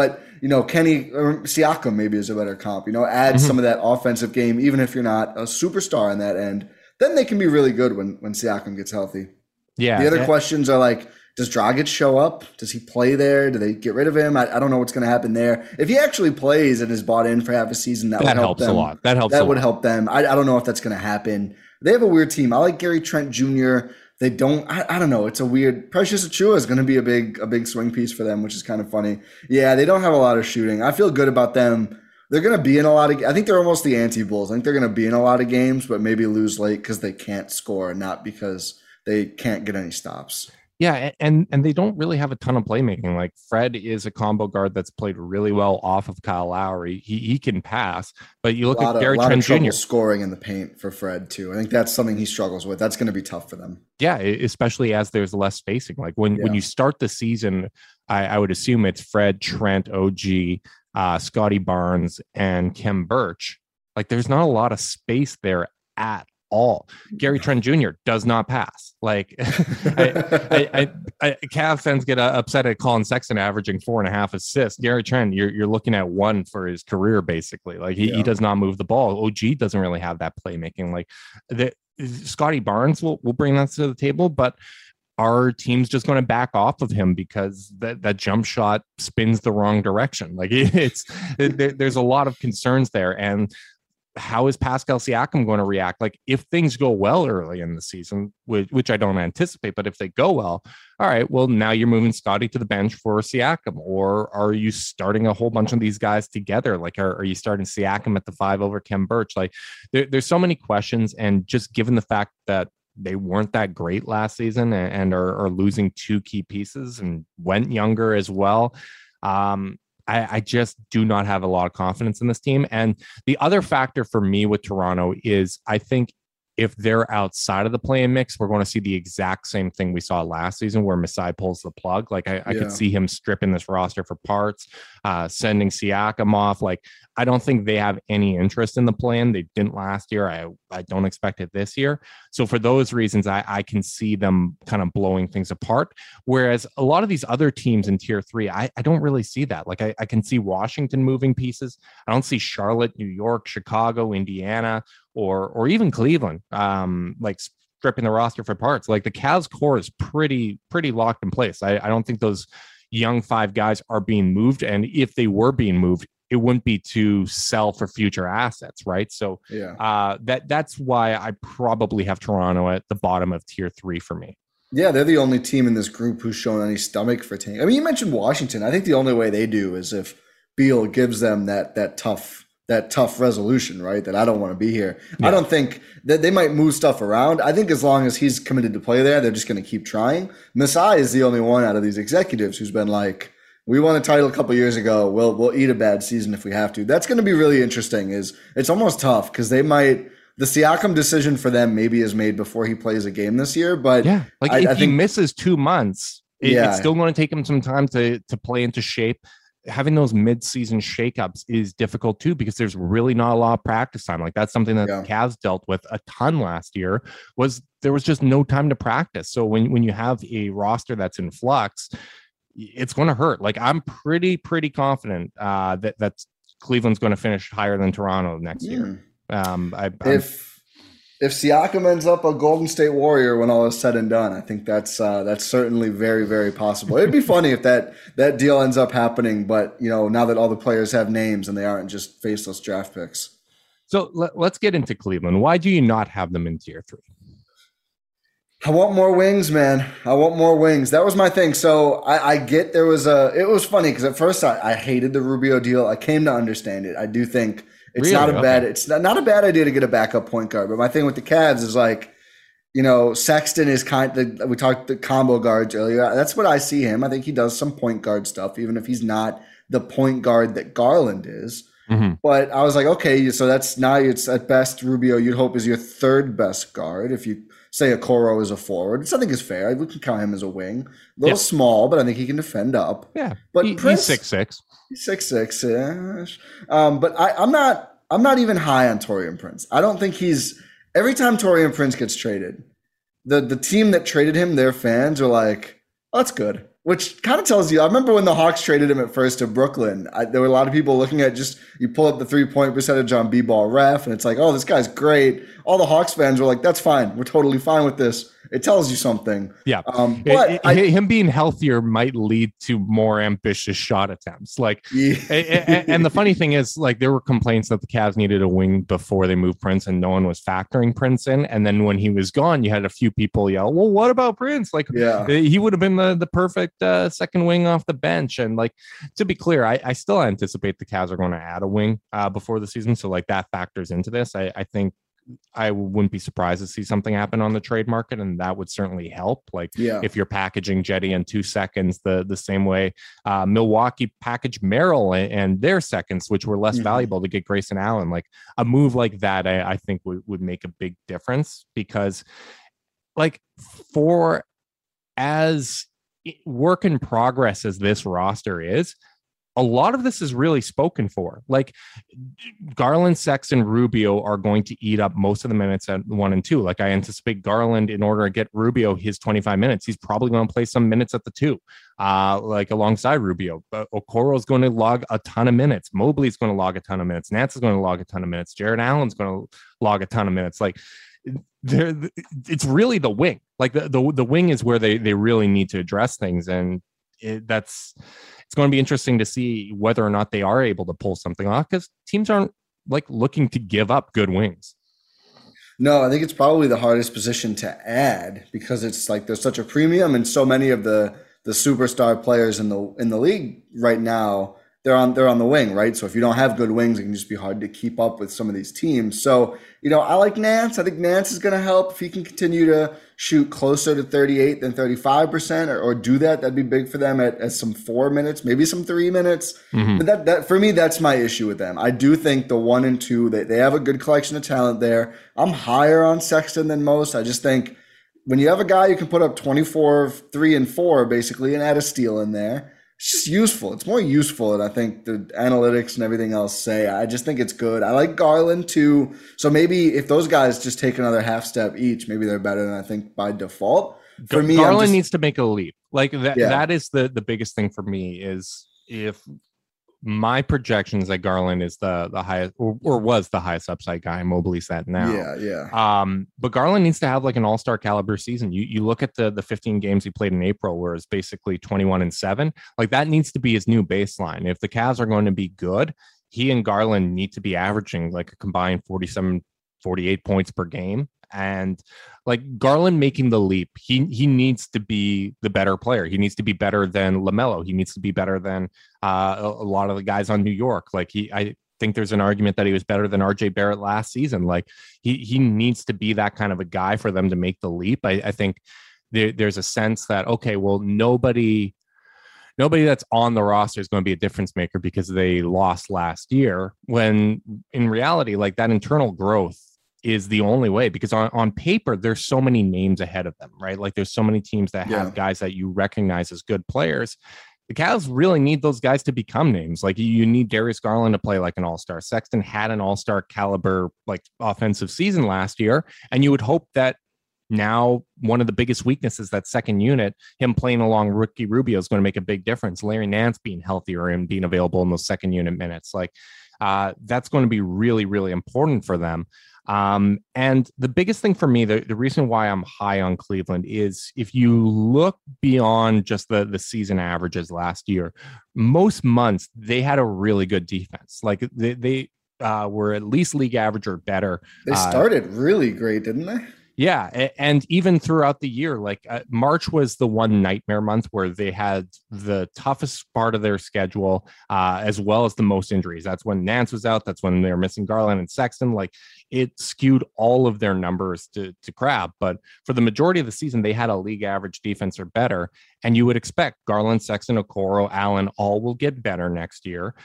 Kenny or Siakam maybe is a better comp. Add some of that offensive game, even if you're not a superstar on that end. Then they can be really good when Siakam gets healthy. Yeah. The other questions are like, does Dragic show up? Does he play there? Do they get rid of him? I don't know what's going to happen there. If he actually plays and is bought in for half a season, that would help them. A lot. That would help them. I don't know if that's going to happen. They have a weird team. I like Gary Trent Jr. They don't. I don't know. It's a weird. Precious Achiuwa is going to be a big swing piece for them, which is kind of funny. Yeah, they don't have a lot of shooting. I feel good about them. They're going to be in a lot of. I think they're almost the anti-Bulls. I think they're going to be in a lot of games, but maybe lose late because they can't score, not because they can't get any stops. Yeah, and they don't really have a ton of playmaking. Like Fred is a combo guard that's played really well off of Kyle Lowry. He can pass, but you look at Gary Trent Jr. scoring in the paint for Fred too. I think that's something he struggles with. That's going to be tough for them. Yeah, especially as there's less spacing. Like when you start the season, I would assume it's Fred, Trent, OG, Scotty Barnes, and Khem Birch. Like there's not a lot of space there at all. Gary Trent Jr. does not pass. Like Cavs fans get upset at Colin Sexton averaging 4.5 assists. Gary Trent, you're looking at 1 for his career, basically. Like he does not move the ball. OG doesn't really have that playmaking. Like Scotty Barnes will bring that to the table, but our team's just going to back off of him because that jump shot spins the wrong direction. Like there's a lot of concerns there. And how is Pascal Siakam going to react? Like if things go well early in the season, which I don't anticipate, but if they go well, all right, well, now you're moving Scotty to the bench for Siakam, or are you starting a whole bunch of these guys together? Like, are you starting Siakam at the 5 over Khem Birch? Like there's so many questions. And just given the fact that they weren't that great last season and are losing 2 key pieces and went younger as well. I just do not have a lot of confidence in this team. And the other factor for me with Toronto is I think if they're outside of the play-in mix, we're going to see the exact same thing we saw last season where Masai pulls the plug. Like I could see him stripping this roster for parts, sending Siakam off. Like I don't think they have any interest in the play-in. They didn't last year. I don't expect it this year. So for those reasons, I can see them kind of blowing things apart. Whereas a lot of these other teams in tier 3, I don't really see that. Like I can see Washington moving pieces. I don't see Charlotte, New York, Chicago, Indiana, or even Cleveland, like stripping the roster for parts. Like the Cavs core is pretty locked in place. I don't think those young 5 guys are being moved. And if they were being moved, it wouldn't be to sell for future assets, right? So that's why I probably have Toronto at the bottom of tier 3 for me. Yeah, they're the only team in this group who's shown any stomach for tanking. I mean, you mentioned Washington. I think the only way they do is if Beal gives them that tough resolution, right? That I don't want to be here. Yeah. I don't think that they might move stuff around. I think as long as he's committed to play there, they're just going to keep trying. Masai is the only one out of these executives who's been like, we won a title a couple years ago. We'll eat a bad season if we have to. That's going to be really interesting. It's almost tough because the Siakam decision for them maybe is made before he plays a game this year. But yeah, like if he misses 2 months, it's still going to take him some time to play into shape. Having those mid-season shakeups is difficult too because there's really not a lot of practice time. Like that's something that the Cavs dealt with a ton last year. There was just no time to practice. So when you have a roster that's in flux, it's going to hurt. Like I'm pretty confident that Cleveland's going to finish higher than Toronto next year. If Siakam ends up a Golden State Warrior when all is said and done, I think that's certainly very, very possible. It'd be funny if that deal ends up happening, but now that all the players have names and they aren't just faceless draft picks. So let's get into Cleveland. Why do you not have them in tier 3? I want more wings, man. I want more wings. That was my thing. So I get it was funny because at first I hated the Rubio deal. I came to understand it. I do think it's not a bad idea to get a backup point guard. But my thing with the Cavs is like, Sexton is we talked the combo guards earlier. That's what I see him. I think he does some point guard stuff, even if he's not the point guard that Garland is. Mm-hmm. But I was like, okay, so it's at best Rubio you'd hope is your 3rd best guard. If you say Okoro is a forward, which I think is fair. We can count him as a wing. A little small, but I think he can defend up. Yeah, but he's 6'6". He's 6'6". Yeah. But I'm not even high on Taurean Prince. I don't think every time Taurean Prince gets traded, the team that traded him, their fans are like, oh, that's good. which kind of tells you, I remember when the Hawks traded him at first to Brooklyn, there were a lot of people looking at just, you pull up the 3-point percentage on B-Ball Ref, and it's like, oh, this guy's great. All the Hawks fans were like, that's fine. We're totally fine with this. It tells you something. Yeah. But him being healthier might lead to more ambitious shot attempts. Like, and the funny thing is, like, there were complaints that the Cavs needed a wing before they moved Prince, and no one was factoring Prince in. And then when he was gone, you had a few people yell, well, what about Prince? Like, he would have been the perfect second wing off the bench. And like, to be clear, I still anticipate the Cavs are going to add a wing before the season. So like that factors into this. I think I wouldn't be surprised to see something happen on the trade market, and that would certainly help. Like if you're packaging Jetty in 2 seconds, the same way Milwaukee packaged Merrill and their seconds, which were less valuable to get Grayson Allen, like a move like that, I think would make a big difference, because like for as work in progress as this roster is, a lot of this is really spoken for. Like Garland, Sexton, Rubio are going to eat up most of the minutes at 1 and 2. Like I anticipate Garland, in order to get Rubio his 25 minutes, he's probably going to play some minutes at the 2, like alongside Rubio. But Okoro is going to log a ton of minutes. Mobley is going to log a ton of minutes. Nance is going to log a ton of minutes. Jared Allen's going to log a ton of minutes. Like it's really the wing. Like the wing is where they really need to address things, and it's going to be interesting to see whether or not they are able to pull something off, because teams aren't like looking to give up good wings. No, I think it's probably the hardest position to add, because it's like there's such a premium, and so many of the superstar players in the league right now, they're on the wing, right? So if you don't have good wings, it can just be hard to keep up with some of these teams. So, I like Nance. I think Nance is going to help if he can continue to shoot closer to 38 than 35%, or do that. That'd be big for them at some 4 minutes, maybe some 3 minutes. But that for me, that's my issue with them. I do think the 1 and 2, they have a good collection of talent there. I'm higher on Sexton than most. I just think when you have a guy who can put up 24, 3 and 4 basically, and add a steal in there, it's just useful. It's more useful than I think the analytics and everything else say. I just think it's good. I like Garland too. So maybe if those guys just take another half step each, maybe they're better than I think by default. For me, Garland needs to make a leap. Like that. Yeah. That is the biggest thing for me, is if my projections that Garland is the highest or was the highest upside guy. Mobley's that now. Yeah. But Garland needs to have like an all-star caliber season. You look at the 15 games he played in April, where it's basically 21-7. Like that needs to be his new baseline. If the Cavs are going to be good, he and Garland need to be averaging like a combined 47, 48 points per game. And like Garland making the leap, he needs to be the better player. He needs to be better than LaMelo. He needs to be better than a lot of the guys on New York. Like I think there's an argument that he was better than RJ Barrett last season. Like he needs to be that kind of a guy for them to make the leap. I think there's a sense that, okay, well, nobody that's on the roster is going to be a difference maker because they lost last year, when in reality, like that internal growth is the only way, because on paper, there's so many names ahead of them, right? Like there's so many teams that have guys that you recognize as good players. The Cavs really need those guys to become names. Like you need Darius Garland to play like an all-star. Sexton had an all-star caliber, like offensive season last year. And you would hope that now one of the biggest weaknesses, that second unit, him playing along Ricky Rubio, is going to make a big difference. Larry Nance being healthier and being available in those second unit minutes. Like that's going to be really, really important for them. And the biggest thing for me, the reason why I'm high on Cleveland, is if you look beyond just the season averages last year, most months they had a really good defense. Like they were at least league average or better. They started really great, didn't they? Yeah. And even throughout the year, like March was the one nightmare month where they had the toughest part of their schedule, as well as the most injuries. That's when Nance was out. That's when they were missing Garland and Sexton. Like it skewed all of their numbers to crap. But for the majority of the season, they had a league average defense or better. And you would expect Garland, Sexton, Okoro, Allen all will get better next year.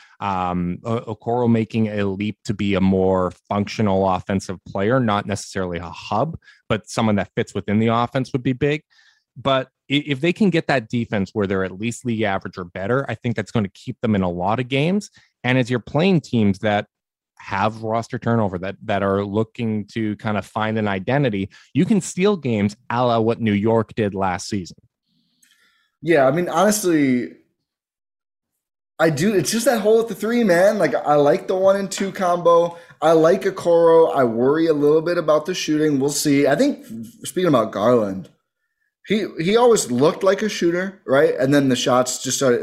Okoro making a leap to be a more functional offensive player, not necessarily a hub, but someone that fits within the offense would be big. But if they can get that defense where they're at least league average or better, I think that's going to keep them in a lot of games. And as you're playing teams that have roster turnover, that are looking to kind of find an identity, you can steal games a la what New York did last season. Yeah, I mean, honestly, I do. It's just that hole at the 3, man. Like, I like the 1 and 2 combo. I like Okoro. I worry a little bit about the shooting. We'll see. I think, speaking about Garland, he always looked like a shooter, right? And then the shots just started.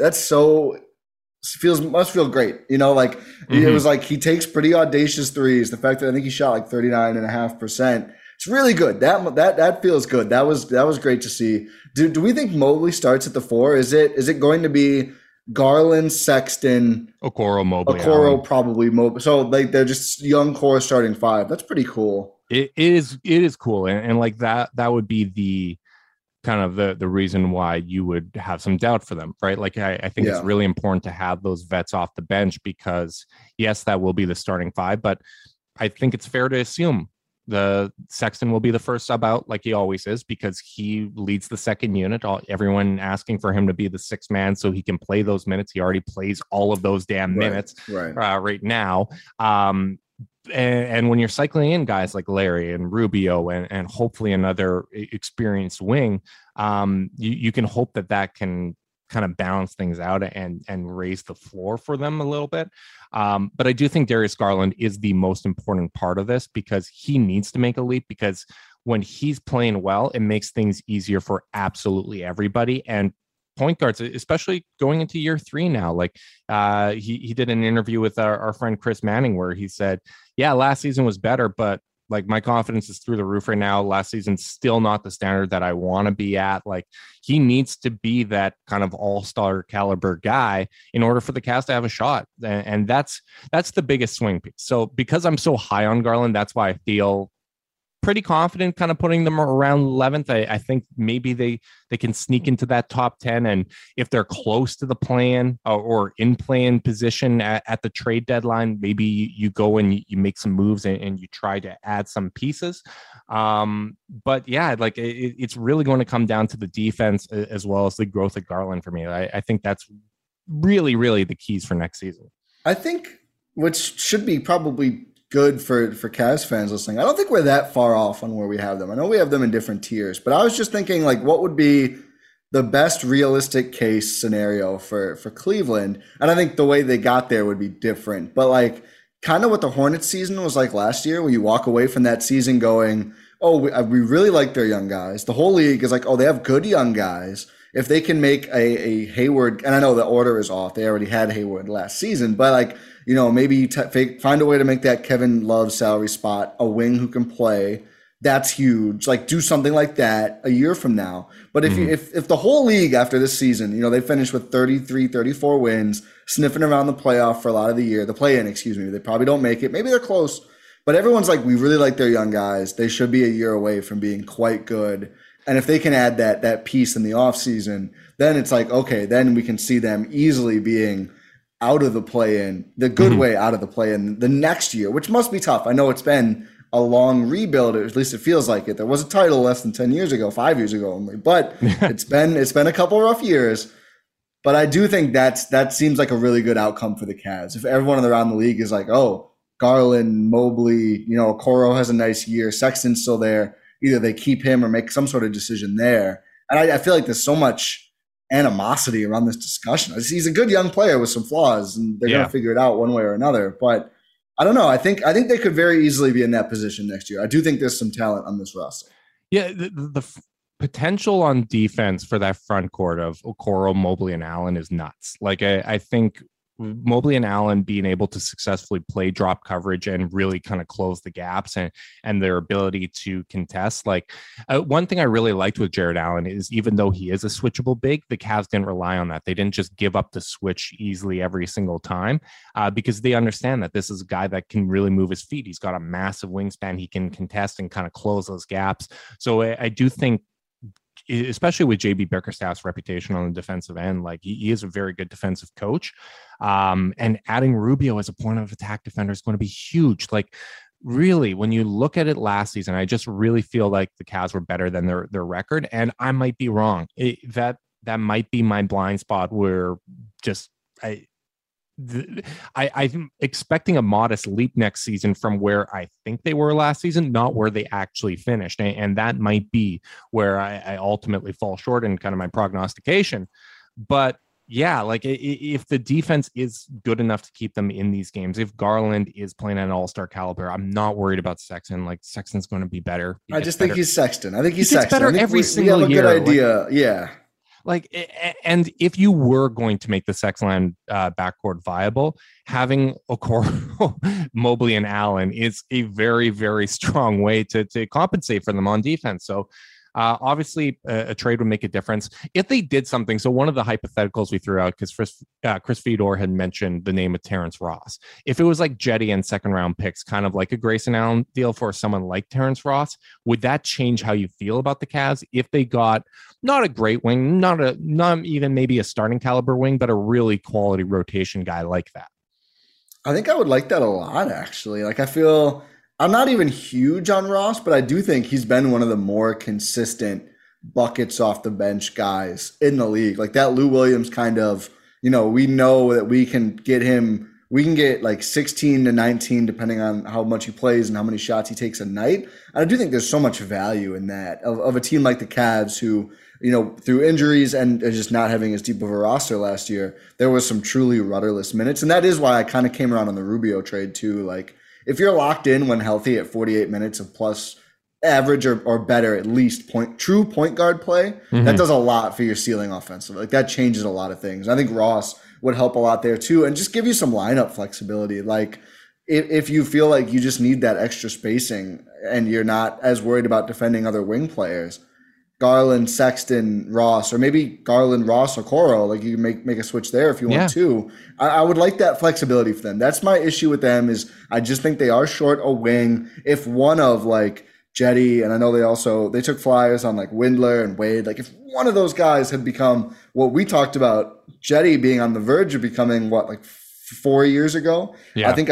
Must feel great. Like it was like he takes pretty audacious threes. The fact that I think he shot like 39.5%. It's really good. That feels good. That was great to see. Do we think Mobley starts at the 4? Is it going to be Garland, Sexton, Okoro, Mobley, Okoro, Allen? probably Mobley? So like they're just young core starting 5. That's pretty cool. It is cool, and like that would be the kind of the reason why you would have some doubt for them, right? Like I think it's really important to have those vets off the bench because yes, that will be the starting 5, but I think it's fair to assume the Sexton will be the first sub out like he always is because he leads the second unit. Everyone asking for him to be the 6th man so he can play those minutes. He already plays all of those damn minutes right now. And when you're cycling in guys like Larry and Rubio and hopefully another experienced wing, you can hope that can kind of balance things out and raise the floor for them a little bit. But I do think Darius Garland is the most important part of this because he needs to make a leap because when he's playing well, it makes things easier for absolutely everybody. And point guards, especially going into year 3 now, like he did an interview with our friend Chris Manning where he said, yeah, last season was better, but like my confidence is through the roof right now. Last season's still not the standard that I want to be at. Like he needs to be that kind of all-star caliber guy in order for the Cavs to have a shot. And that's the biggest swing piece. So because I'm so high on Garland, that's why I feel pretty confident kind of putting them around 11th. I think maybe they can sneak into that top 10. And if they're close to the plan or in plan position at the trade deadline, maybe you go and you make some moves and you try to add some pieces. But yeah, like it's really going to come down to the defense as well as the growth of Garland for me. I think that's really, really the keys for next season. I think which should be probably good for Cavs fans listening. I don't think we're that far off on where we have them. I know we have them in different tiers, but I was just thinking like what would be the best realistic case scenario for Cleveland. And I think the way they got there would be different, but like kind of what the Hornets season was like last year, where you walk away from that season going, oh, we really like their young guys. The whole league is like, oh, they have good young guys. If they can make a Hayward, and I know the order is off. They already had Hayward last season, but like, maybe find a way to make that Kevin Love salary spot a wing who can play. That's huge. Like do something like that a year from now. But if the whole league after this season, they finish with 33, 34 wins, sniffing around the playoff for a lot of the year, the play-in, they probably don't make it. Maybe they're close, but everyone's like, we really like their young guys. They should be a year away from being quite good. And if they can add that piece in the offseason, then it's like, okay, then we can see them easily being out of the play-in, the good way out of the play-in the next year, which must be tough. I know it's been a long rebuild, or at least it feels like it. There was a title less than 10 years ago, 5 years ago only, but it's been a couple rough years. But I do think that seems like a really good outcome for the Cavs. If everyone around the league is like, oh, Garland, Mobley, Okoro has a nice year, Sexton's still there, either they keep him or make some sort of decision there. And I feel like there's so much animosity around this discussion. He's a good young player with some flaws, and they're going to figure it out one way or another. But I don't know. I think they could very easily be in that position next year. I do think there's some talent on this roster. Yeah, the potential on defense for that front court of Okoro, Mobley, and Allen is nuts. Like I think Mobley and Allen being able to successfully play drop coverage and really kind of close the gaps and their ability to contest. Like one thing I really liked with Jared Allen is even though he is a switchable big, the Cavs didn't rely on that. They didn't just give up the switch easily every single time because they understand that this is a guy that can really move his feet. He's got a massive wingspan. He can contest and kind of close those gaps. So I do think, especially with JB Bickerstaff's reputation on the defensive end, like he is a very good defensive coach. And adding Rubio as a point of attack defender is going to be huge. Like really, when you look at it last season, I just really feel like the Cavs were better than their record. And I might be wrong. That might be my blind spot where just I'm expecting a modest leap next season from where I think they were last season, not where they actually finished. And that might be where I ultimately fall short in kind of my prognostication. But yeah, like if the defense is good enough to keep them in these games, if Garland is playing at an all-star caliber, I'm not worried about Sexton. Like Sexton's going to be better. I just think he's Sexton. I think he's he gets Sexton. better every single year. We have a good idea. Yeah. Like, and if you were going to make the Sexland backcourt viable, having Okoro, Mobley, and Allen is a very, very strong way to compensate for them on defense. So obviously a trade would make a difference if they did something. So one of the hypotheticals we threw out, because Chris Fedor had mentioned the name of Terrence Ross. If it was like Jetty and second round picks, kind of like a Grayson Allen deal for someone like Terrence Ross, would that change how you feel about the Cavs if they got not a great wing, not even maybe a starting caliber wing, but a really quality rotation guy like that? I think I would like that a lot, actually. Like, I feel I'm not even huge on Ross, but I do think he's been one of the more consistent buckets off the bench guys in the league. Like that Lou Williams kind of, we know that we can get him, we can get like 16 to 19, depending on how much he plays and how many shots he takes a night. And I do think there's so much value in that of a team like the Cavs who, through injuries and just not having as deep of a roster last year, there was some truly rudderless minutes. And that is why I kind of came around on the Rubio trade too. Like, if you're locked in when healthy at 48 minutes of plus average or better, at least true point guard play, that does a lot for your ceiling offensively. Like that changes a lot of things. I think Ross would help a lot there too, and just give you some lineup flexibility. Like if you feel like you just need that extra spacing and you're not as worried about defending other wing players, Garland, Sexton, Ross, or maybe Garland, Ross, or Okoro, like you can make a switch there if you want to. I would like that flexibility for them. That's my issue with them is I just think they are short a wing. If one of like Jetty, and I know they took flyers on like Windler and Wade, like if one of those guys had become what we talked about, Jetty being on the verge of becoming like 4 years ago, I think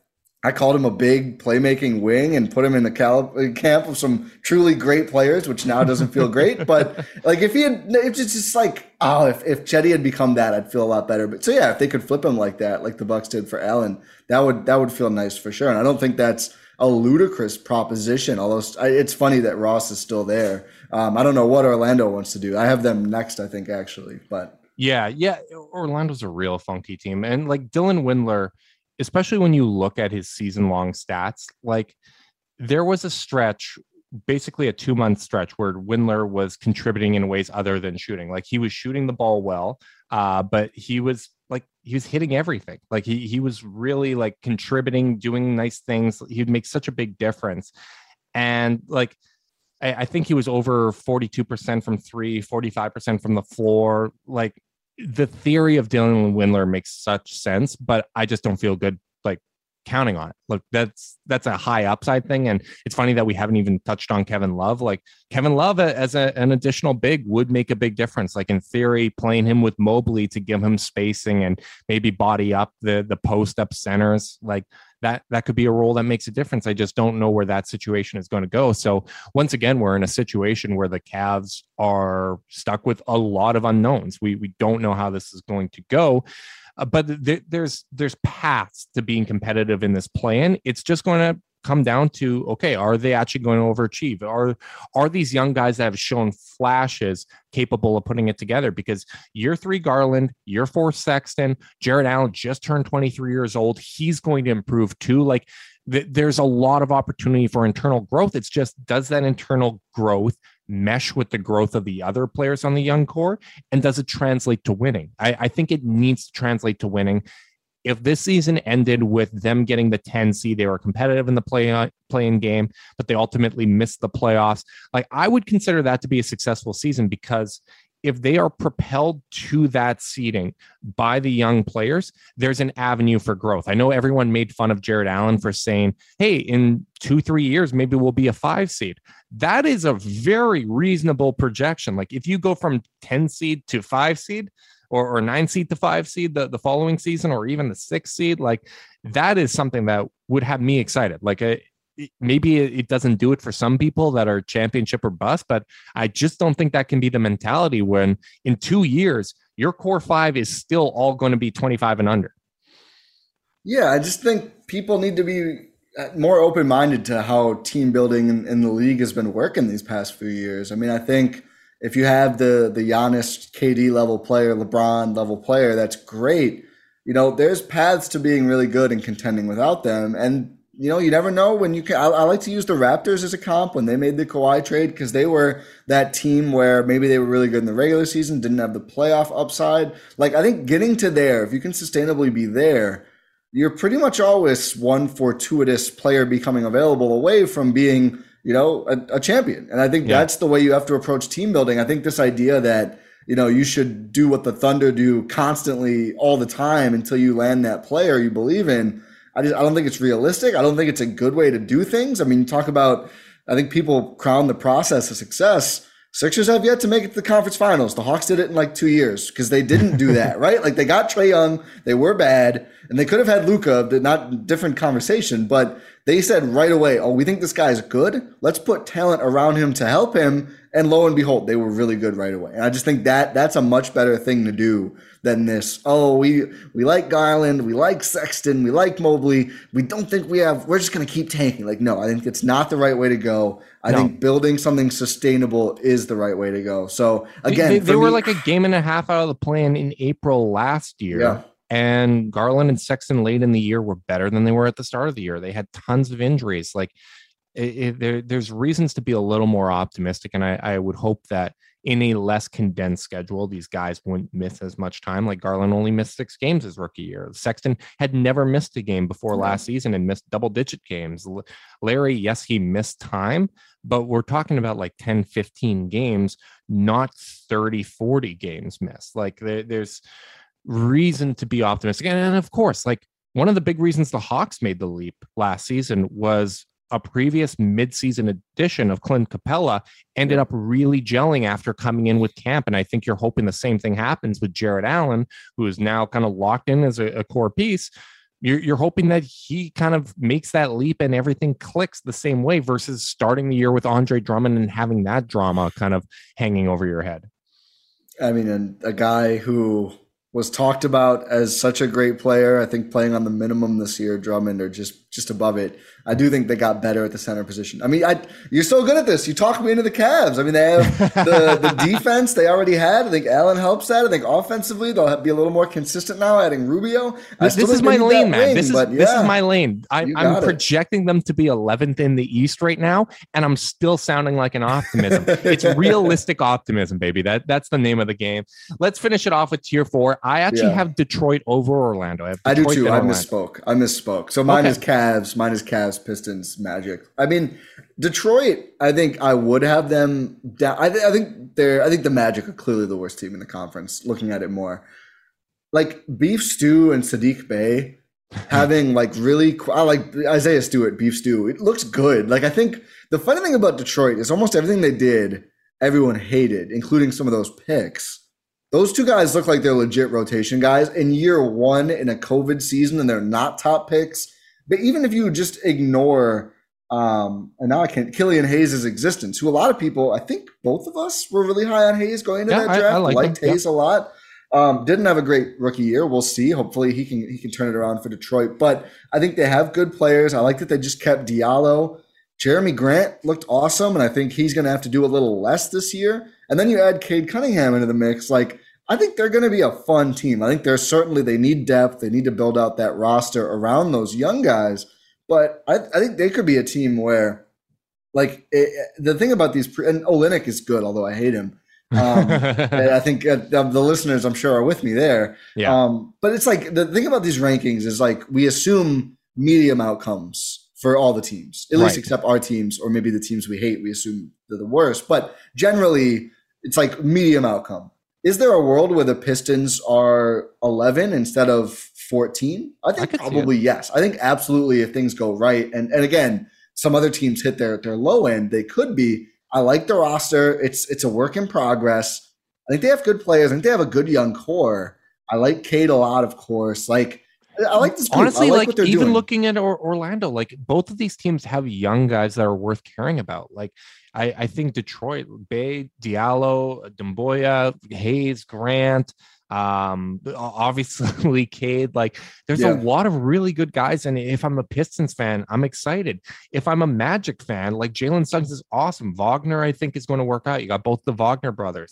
I called him a big playmaking wing and put him in the camp of some truly great players, which now doesn't feel great. But like if it's just like, if Chetty had become that, I'd feel a lot better. But so yeah, if they could flip him like that, like the Bucks did for Allen, that would feel nice for sure. And I don't think that's a ludicrous proposition. Although it's funny that Ross is still there. I don't know what Orlando wants to do. I have them next, I think, actually. But yeah, Orlando's a real funky team, and like Dylan Windler, especially when you look at his season-long stats, like there was a stretch, basically a 2-month stretch where Windler was contributing in ways other than shooting. Like he was shooting the ball well, but he was hitting everything. Like he was really like contributing, doing nice things. He'd make such a big difference. And like, I think he was over 42% from three, 45% from the floor. Like, the theory of Dylan Windler makes such sense, but I just don't feel good like counting on it. Look, that's a high upside thing. And it's funny that we haven't even touched on Kevin Love. Like Kevin Love as an additional big would make a big difference. Like in theory, playing him with Mobley to give him spacing and maybe body up the post up centers, like that could be a role that makes a difference. I just don't know where that situation is going to go. So once again, we're in a situation where the Cavs are stuck with a lot of unknowns. We don't know how this is going to go. But there's paths to being competitive in this plan. It's just going to come down to, okay, are they actually going to overachieve? Are these young guys that have shown flashes capable of putting it together? Because year 3 Garland, year 4 Sexton, Jared Allen just turned 23 years old. He's going to improve too. Like there's a lot of opportunity for internal growth. It's just, does that internal growth mesh with the growth of the other players on the young core? And does it translate to winning? I think it needs to translate to winning. If this season ended with them getting the 10 seed, they were competitive in the play-in game, but they ultimately missed the playoffs. Like I would consider that to be a successful season, because if they are propelled to that seeding by the young players, there's an avenue for growth. I know everyone made fun of Jared Allen for saying, hey, in 2-3 years, maybe we'll be a 5 seed. That is a very reasonable projection. Like if you go from 10 seed to 5 seed, or 9 seed to 5 seed the following season, or even the 6 seed, like that is something that would have me excited. Like maybe it doesn't do it for some people that are championship or bust, but I just don't think that can be the mentality when in 2 years, your core 5 is still all going to be 25 and under. Yeah, I just think people need to be more open-minded to how team building in the league has been working these past few years. I mean, I think if you have the Giannis, KD level player, LeBron level player, that's great. You know, there's paths to being really good and contending without them. And, you know, you never know when you can. I like to use the Raptors as a comp when they made the Kawhi trade, because they were that team where maybe they were really good in the regular season, didn't have the playoff upside. Like, I think getting to there, if you can sustainably be there, you're pretty much always one fortuitous player becoming available away from being, you know, a champion. And I think that's the way you have to approach team building. I think this idea that, you know, you should do what the Thunder do constantly all the time until you land that player you believe in, I don't think it's realistic. I don't think it's a good way to do things. I mean, talk about, I think people crown the process a success. Sixers have yet to make it to the conference finals. The Hawks did it in like 2 years because they didn't do that, right? Like, they got Trae Young, they were bad, and they could have had Luka, not different conversation, but they said right away, oh, we think this guy's good. Let's put talent around him to help him. And lo and behold, they were really good right away. And I just think that's a much better thing to do than this. Oh, we like Garland, we like Sexton, we like Mobley. We don't think we're just going to keep tanking. Like, no, I think it's not the right way to go. I think building something sustainable is the right way to go. So again, they were like a game and a half out of the plan in April last year. Yeah. And Garland and Sexton late in the year were better than they were at the start of the year. They had tons of injuries. Like, there's reasons to be a little more optimistic. And I would hope that in a less condensed schedule, these guys wouldn't miss as much time. Like, Garland only missed 6 games his rookie year. Sexton had never missed a game before last season and missed double-digit games. Larry, yes, he missed time, but we're talking about like 10, 15 games, not 30, 40 games missed. Like, there's reason to be optimistic. And of course, like, one of the big reasons the Hawks made the leap last season was a previous midseason edition of Clint Capella ended up really gelling after coming in with camp. And I think you're hoping the same thing happens with Jarrett Allen, who is now kind of locked in as a core piece. You're hoping that he kind of makes that leap and everything clicks the same way versus starting the year with Andre Drummond and having that drama kind of hanging over your head. I mean, and a guy who was talked about as such a great player, I think playing on the minimum this year, Drummond, or just above it. I do think they got better at the center position. I mean, you're so good at this. You talked me into the Cavs. I mean, they have the defense they already had. I think Allen helps that. I think offensively they'll be a little more consistent now, adding Rubio. This is my lane, man. This is my lane. I'm projecting them to be 11th in the East right now, and I'm still sounding like an optimism. It's realistic optimism, baby. That's the name of the game. Let's finish it off with tier 4. I actually have Detroit over Orlando. I do too. I misspoke. So mine is Cavs. Mine is Cavs, Pistons, Magic. I mean, Detroit, I think I would have them down. I think the Magic are clearly the worst team in the conference, looking at it more. Like, Beef Stew and Sadiq Bey having like really, I like Isaiah Stewart, Beef Stew. It looks good. Like, I think the funny thing about Detroit is almost everything they did, everyone hated, including some of those picks. Those two guys look like they're legit rotation guys in year one in a COVID season, and they're not top picks. But even if you just ignore, and now I can't, Killian Hayes' existence, who a lot of people, I think both of us were really high on Hayes going into that draft. I liked Hayes a lot. Didn't have a great rookie year. We'll see. Hopefully he can turn it around for Detroit. But I think they have good players. I like that they just kept Diallo. Jeremy Grant looked awesome, and I think he's going to have to do a little less this year. And then you add Cade Cunningham into the mix. Like, I think they're going to be a fun team. I think they need depth. They need to build out that roster around those young guys. But I think they could be a team where, like, the thing about these, and Olynyk is good, although I hate him. I think the listeners, I'm sure, are with me there. Yeah. But it's like, the thing about these rankings is, like, we assume medium outcomes for all the teams, at least except our teams, or maybe the teams we hate, we assume they're the worst. But generally, it's like medium outcome. Is there a world where the Pistons are 11 instead of 14? I think probably yes. I think absolutely, if things go right. And again, some other teams hit their low end, they could be. I like the roster. It's a work in progress. I think they have good players. I think they have a good young core. I like Cade a lot, of course. Like, I like this group. Honestly, like what they're even doing. looking at Orlando, like, both of these teams have young guys that are worth caring about. Like, I think Detroit, Bey, Diallo, Demboya, Hayes, Grant, Obviously Cade, like there's a lot of really good guys. And if I'm a Pistons fan, I'm excited. If I'm a Magic fan, like Jalen Suggs is awesome. Wagner, I think, is going to work out. You got both the Wagner brothers.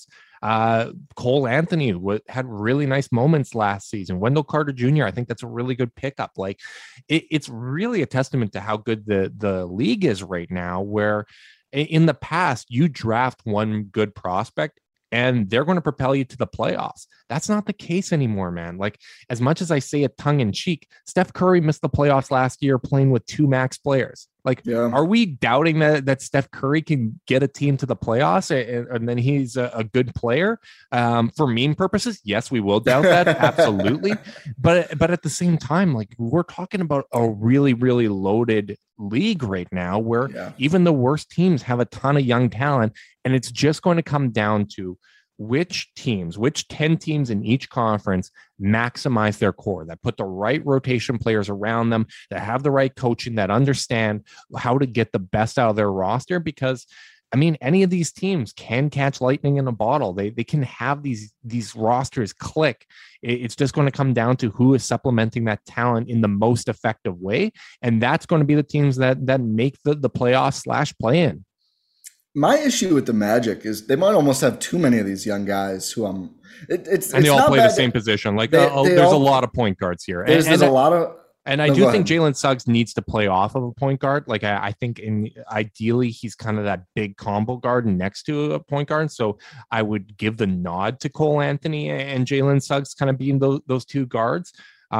Cole Anthony had really nice moments last season. Wendell Carter Jr., I think that's a really good pickup. Like it's really a testament to how good the league is right now, where in the past you draft one good prospect and they're going to propel you to the playoffs. That's not the case anymore, man. Like, as much as I say it tongue in cheek, Steph Curry missed the playoffs last year playing with 2 max players. Like, are we doubting that Steph Curry can get a team to the playoffs and then he's a good player? For meme purposes, yes, we will doubt that. Absolutely. But at the same time, like, we're talking about a really, really loaded league right now where even the worst teams have a ton of young talent, and it's just going to come down to which 10 teams in each conference maximize their core, that put the right rotation players around them, that have the right coaching, that understand how to get the best out of their roster. Because I mean, any of these teams can catch lightning in a bottle. They can have these rosters click. It's just going to come down to who is supplementing that talent in the most effective way. And that's going to be the teams that make the playoffs / play-in. My issue with the Magic is they might almost have too many of these young guys who they all play the same position. Like there's a lot of point guards here. There's a lot of. And I do think Jalen Suggs needs to play off of a point guard. Like I think ideally he's kind of that big combo guard next to a point guard. So I would give the nod to Cole Anthony and Jalen Suggs kind of being those 2 guards.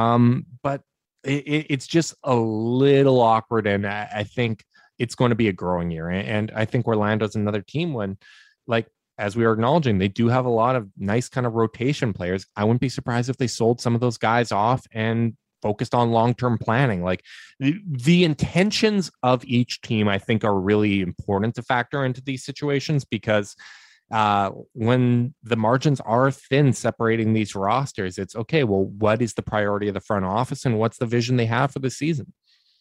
But it's just a little awkward. And I think it's going to be a growing year. And I think Orlando's another team when, like, as we are acknowledging, they do have a lot of nice kind of rotation players. I wouldn't be surprised if they sold some of those guys off and focused on long-term planning. Like the intentions of each team, I think, are really important to factor into these situations, because when the margins are thin separating these rosters, it's okay, well, what is the priority of the front office and what's the vision they have for the season?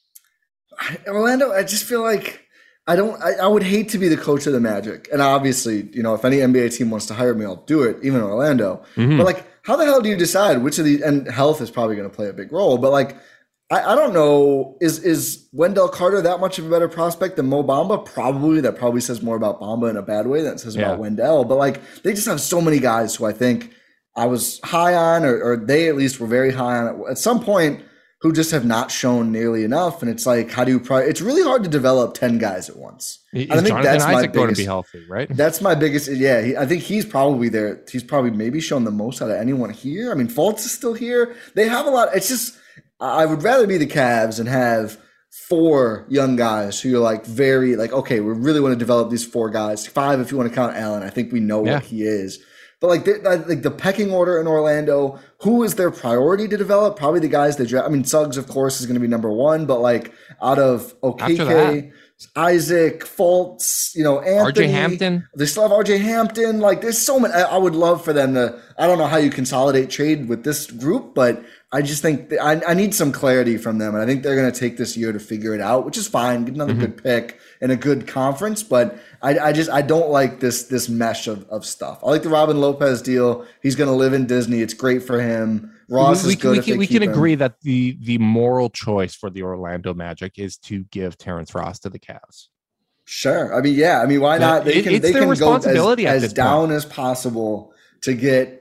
Orlando, I just feel like I would hate to be the coach of the Magic. And obviously, if any NBA team wants to hire me, I'll do it, even Orlando. Mm-hmm. But like, how the hell do you decide which of these, and health is probably going to play a big role, but like, I don't know, is Wendell Carter that much of a better prospect than Mo Bamba? Probably. That probably says more about Bamba in a bad way than it says about Wendell. But like, they just have so many guys who I think I was high on, or they at least were very high on at some point, who just have not shown nearly enough. And it's like, how do you it's really hard to develop 10 guys at once. I think Jonathan that's Isaac going to be healthy, right? That's my biggest. Yeah, I think he's probably there. He's probably maybe shown the most out of anyone here. I mean, Fultz is still here. They have a lot. It's just, I would rather be the Cavs and have 4 young guys who you're like very like, okay, we really want to develop these 4 guys. 5 if you want to count Allen. I think we know what he is. But like the pecking order in Orlando, who is their priority to develop? Probably the guys they draft. I mean, Suggs, of course, is going to be number 1. But like out of Okeke, Isaac, Fultz, Anthony, RJ Hampton. They still have RJ Hampton. Like, there's so many. I would love for them to. I don't know how you consolidate trade with this group, but I just think I need some clarity from them, and I think they're going to take this year to figure it out, which is fine. Get another good pick in a good conference, but I don't like this mesh of stuff. I like the Robin Lopez deal. He's going to live in Disney. It's great for him. Ross is good. We can agree that the moral choice for the Orlando Magic is to give Terrence Ross to the Cavs. Sure. I mean, why not? They can go as down as possible to get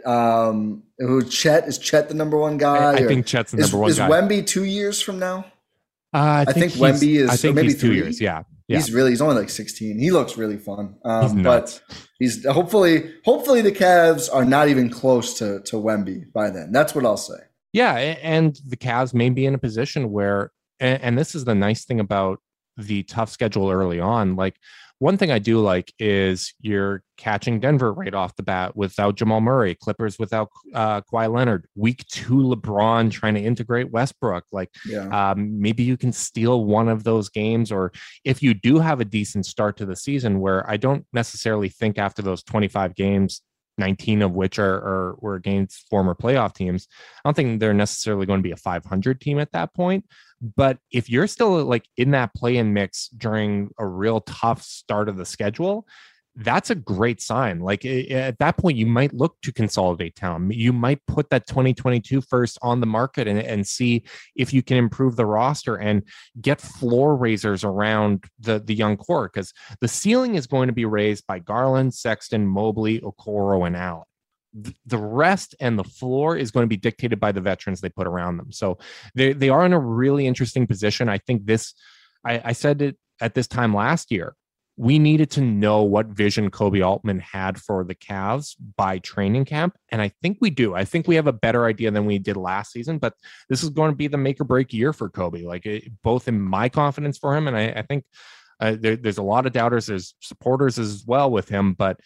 Chet. Is Chet the number 1 guy? I think Chet's the number 1 guy. Is Wemby 2 years from now? I think Wemby is. I think maybe he's 2 years. Yeah. He's only like 16. He looks really fun. He's nuts. But he's hopefully the Cavs are not even close to Wemby by then. That's what I'll say. Yeah, and the Cavs may be in a position where, and this is the nice thing about the tough schedule early on. Like, one thing I do like is you're catching Denver right off the bat without Jamal Murray, Clippers without Kawhi Leonard, week 2 LeBron trying to integrate Westbrook. Like, maybe you can steal one of those games, or if you do have a decent start to the season, where I don't necessarily think after those 25 games, 19 of which were against former playoff teams, I don't think they're necessarily going to be a 500 team at that point. But if you're still like in that play-in mix during a real tough start of the schedule, that's a great sign. Like at that point, you might look to consolidate talent. You might put that 2022 first on the market and see if you can improve the roster and get floor raisers around the young core, because the ceiling is going to be raised by Garland, Sexton, Mobley, Okoro, and Allen. The rest and the floor is going to be dictated by the veterans they put around them. So they are in a really interesting position. I think I said it at this time last year, we needed to know what vision Koby Altman had for the Cavs by training camp. And I think we do. I think we have a better idea than we did last season, but this is going to be the make or break year for Koby, both in my confidence for him. And I think there's a lot of doubters. There's supporters as well with him, but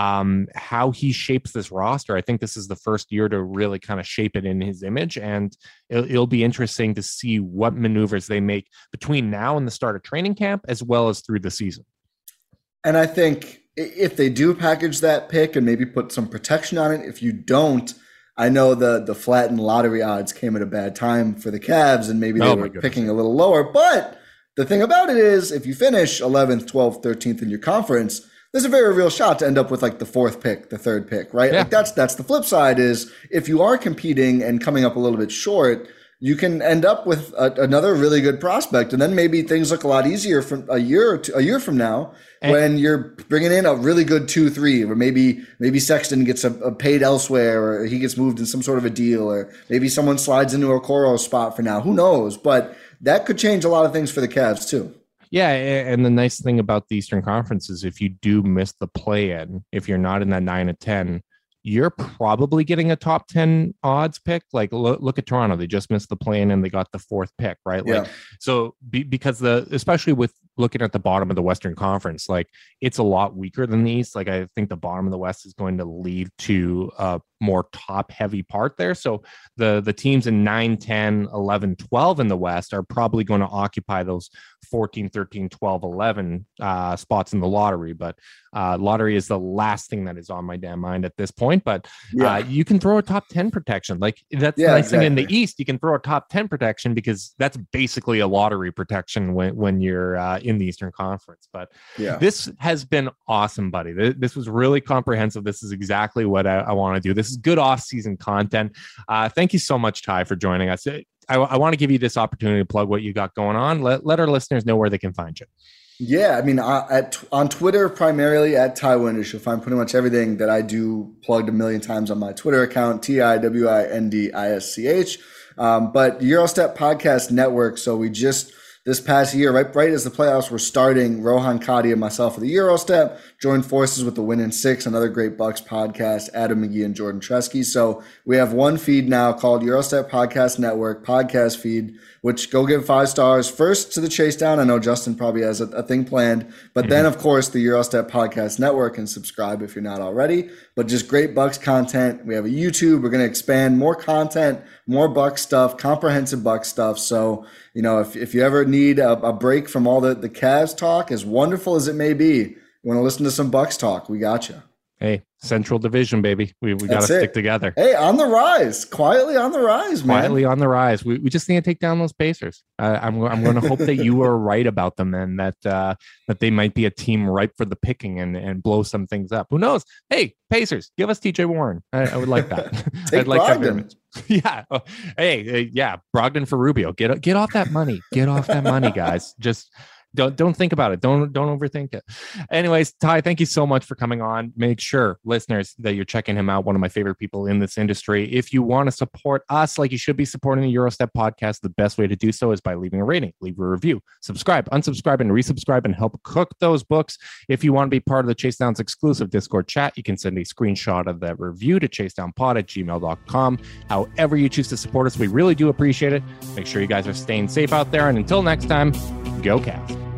how he shapes this roster, I think this is the first year to really kind of shape it in his image, and it'll be interesting to see what maneuvers they make between now and the start of training camp, as well as through the season. And I think if they do package that pick and maybe put some protection on it, if you don't, I know the flattened lottery odds came at a bad time for the Cavs, and maybe they were picking a little lower, but the thing about it is, if you finish 11th, 12th, 13th in your conference, there's a very real shot to end up with like the fourth pick, the third pick, right? Yeah. Like that's the flip side is if you are competing and coming up a little bit short, you can end up with another really good prospect. And then maybe things look a lot easier from a year from now when you're bringing in a really good 2-3, or maybe Sexton gets a paid elsewhere, or he gets moved in some sort of a deal, or maybe someone slides into a Okoro spot for now. Who knows? But that could change a lot of things for the Cavs too. Yeah, and the nice thing about the Eastern Conference is if you do miss the play-in, if you're not in that 9 or 10, you're probably getting a top 10 odds pick. Like look at Toronto. They just missed the play-in and they got the fourth pick, right? Yeah. Like, so because especially with looking at the bottom of the Western Conference, like it's a lot weaker than the East. Like I think the bottom of the West is going to lead to a more top heavy part there. So the teams in 9, 10, 11, 12 in the West are probably going to occupy those 14, 13, 12, 11 spots in the lottery. But lottery is the last thing that is on my damn mind at this point. But you can throw a top 10 protection. Like that's the nice thing in the East. You can throw a top 10 protection because that's basically a lottery protection when you're in the Eastern Conference. But this has been awesome, buddy. This was really comprehensive. This is exactly what I want to do. This is good off-season content. Thank you so much, Ty, for joining us. I want to give you this opportunity to plug what you got going on. Let our listeners know where they can find you. Yeah, I mean, on Twitter, primarily at Ty Windisch, you'll find pretty much everything that I do plugged a million times on my Twitter account, TIWINDISCH. But Eurostep Podcast Network, so we just this past year, right as the playoffs were starting, Rohan Kadi and myself of the Eurostep joined forces with the Win in 6, another great Bucks podcast, Adam McGee and Jordan Tresky. So we have one feed now called Eurostep Podcast Network podcast feed, which go give 5 stars first to the Chase Down. I know Justin probably has a thing planned, but then of course the Eurostep Podcast Network, and subscribe if you're not already. But just great Bucks content. We have a YouTube. We're going to expand more content, more Bucks stuff, comprehensive Bucks stuff. So, you know, if you ever need a break from all the Cavs talk, as wonderful as it may be, you want to listen to some Bucks talk, we got you. Hey, Central Division, baby. We got to stick together. Hey, on the rise. Quietly on the rise, man. Quietly on the rise. We just need to take down those Pacers. I'm going to hope that you are right about them, and that they might be a team ripe for the picking and blow some things up. Who knows? Hey, Pacers, give us TJ Warren. I would like that. Take I'd like Brogdon. That. Yeah. Hey, yeah. Brogdon for Rubio. Get off that money. Get off that money, guys. Just don't think about it. Don't overthink it. Anyways, Ty, thank you so much for coming on. Make sure, listeners, that you're checking him out. One of my favorite people in this industry. If you want to support us like you should be supporting the Eurostep podcast, the best way to do so is by leaving a rating, leave a review, subscribe, unsubscribe, and resubscribe, and help cook those books. If you want to be part of the Chase Downs exclusive Discord chat, you can send a screenshot of that review to chasedownpod@gmail.com. However you choose to support us, we really do appreciate it. Make sure you guys are staying safe out there. And until next time, go Cavs.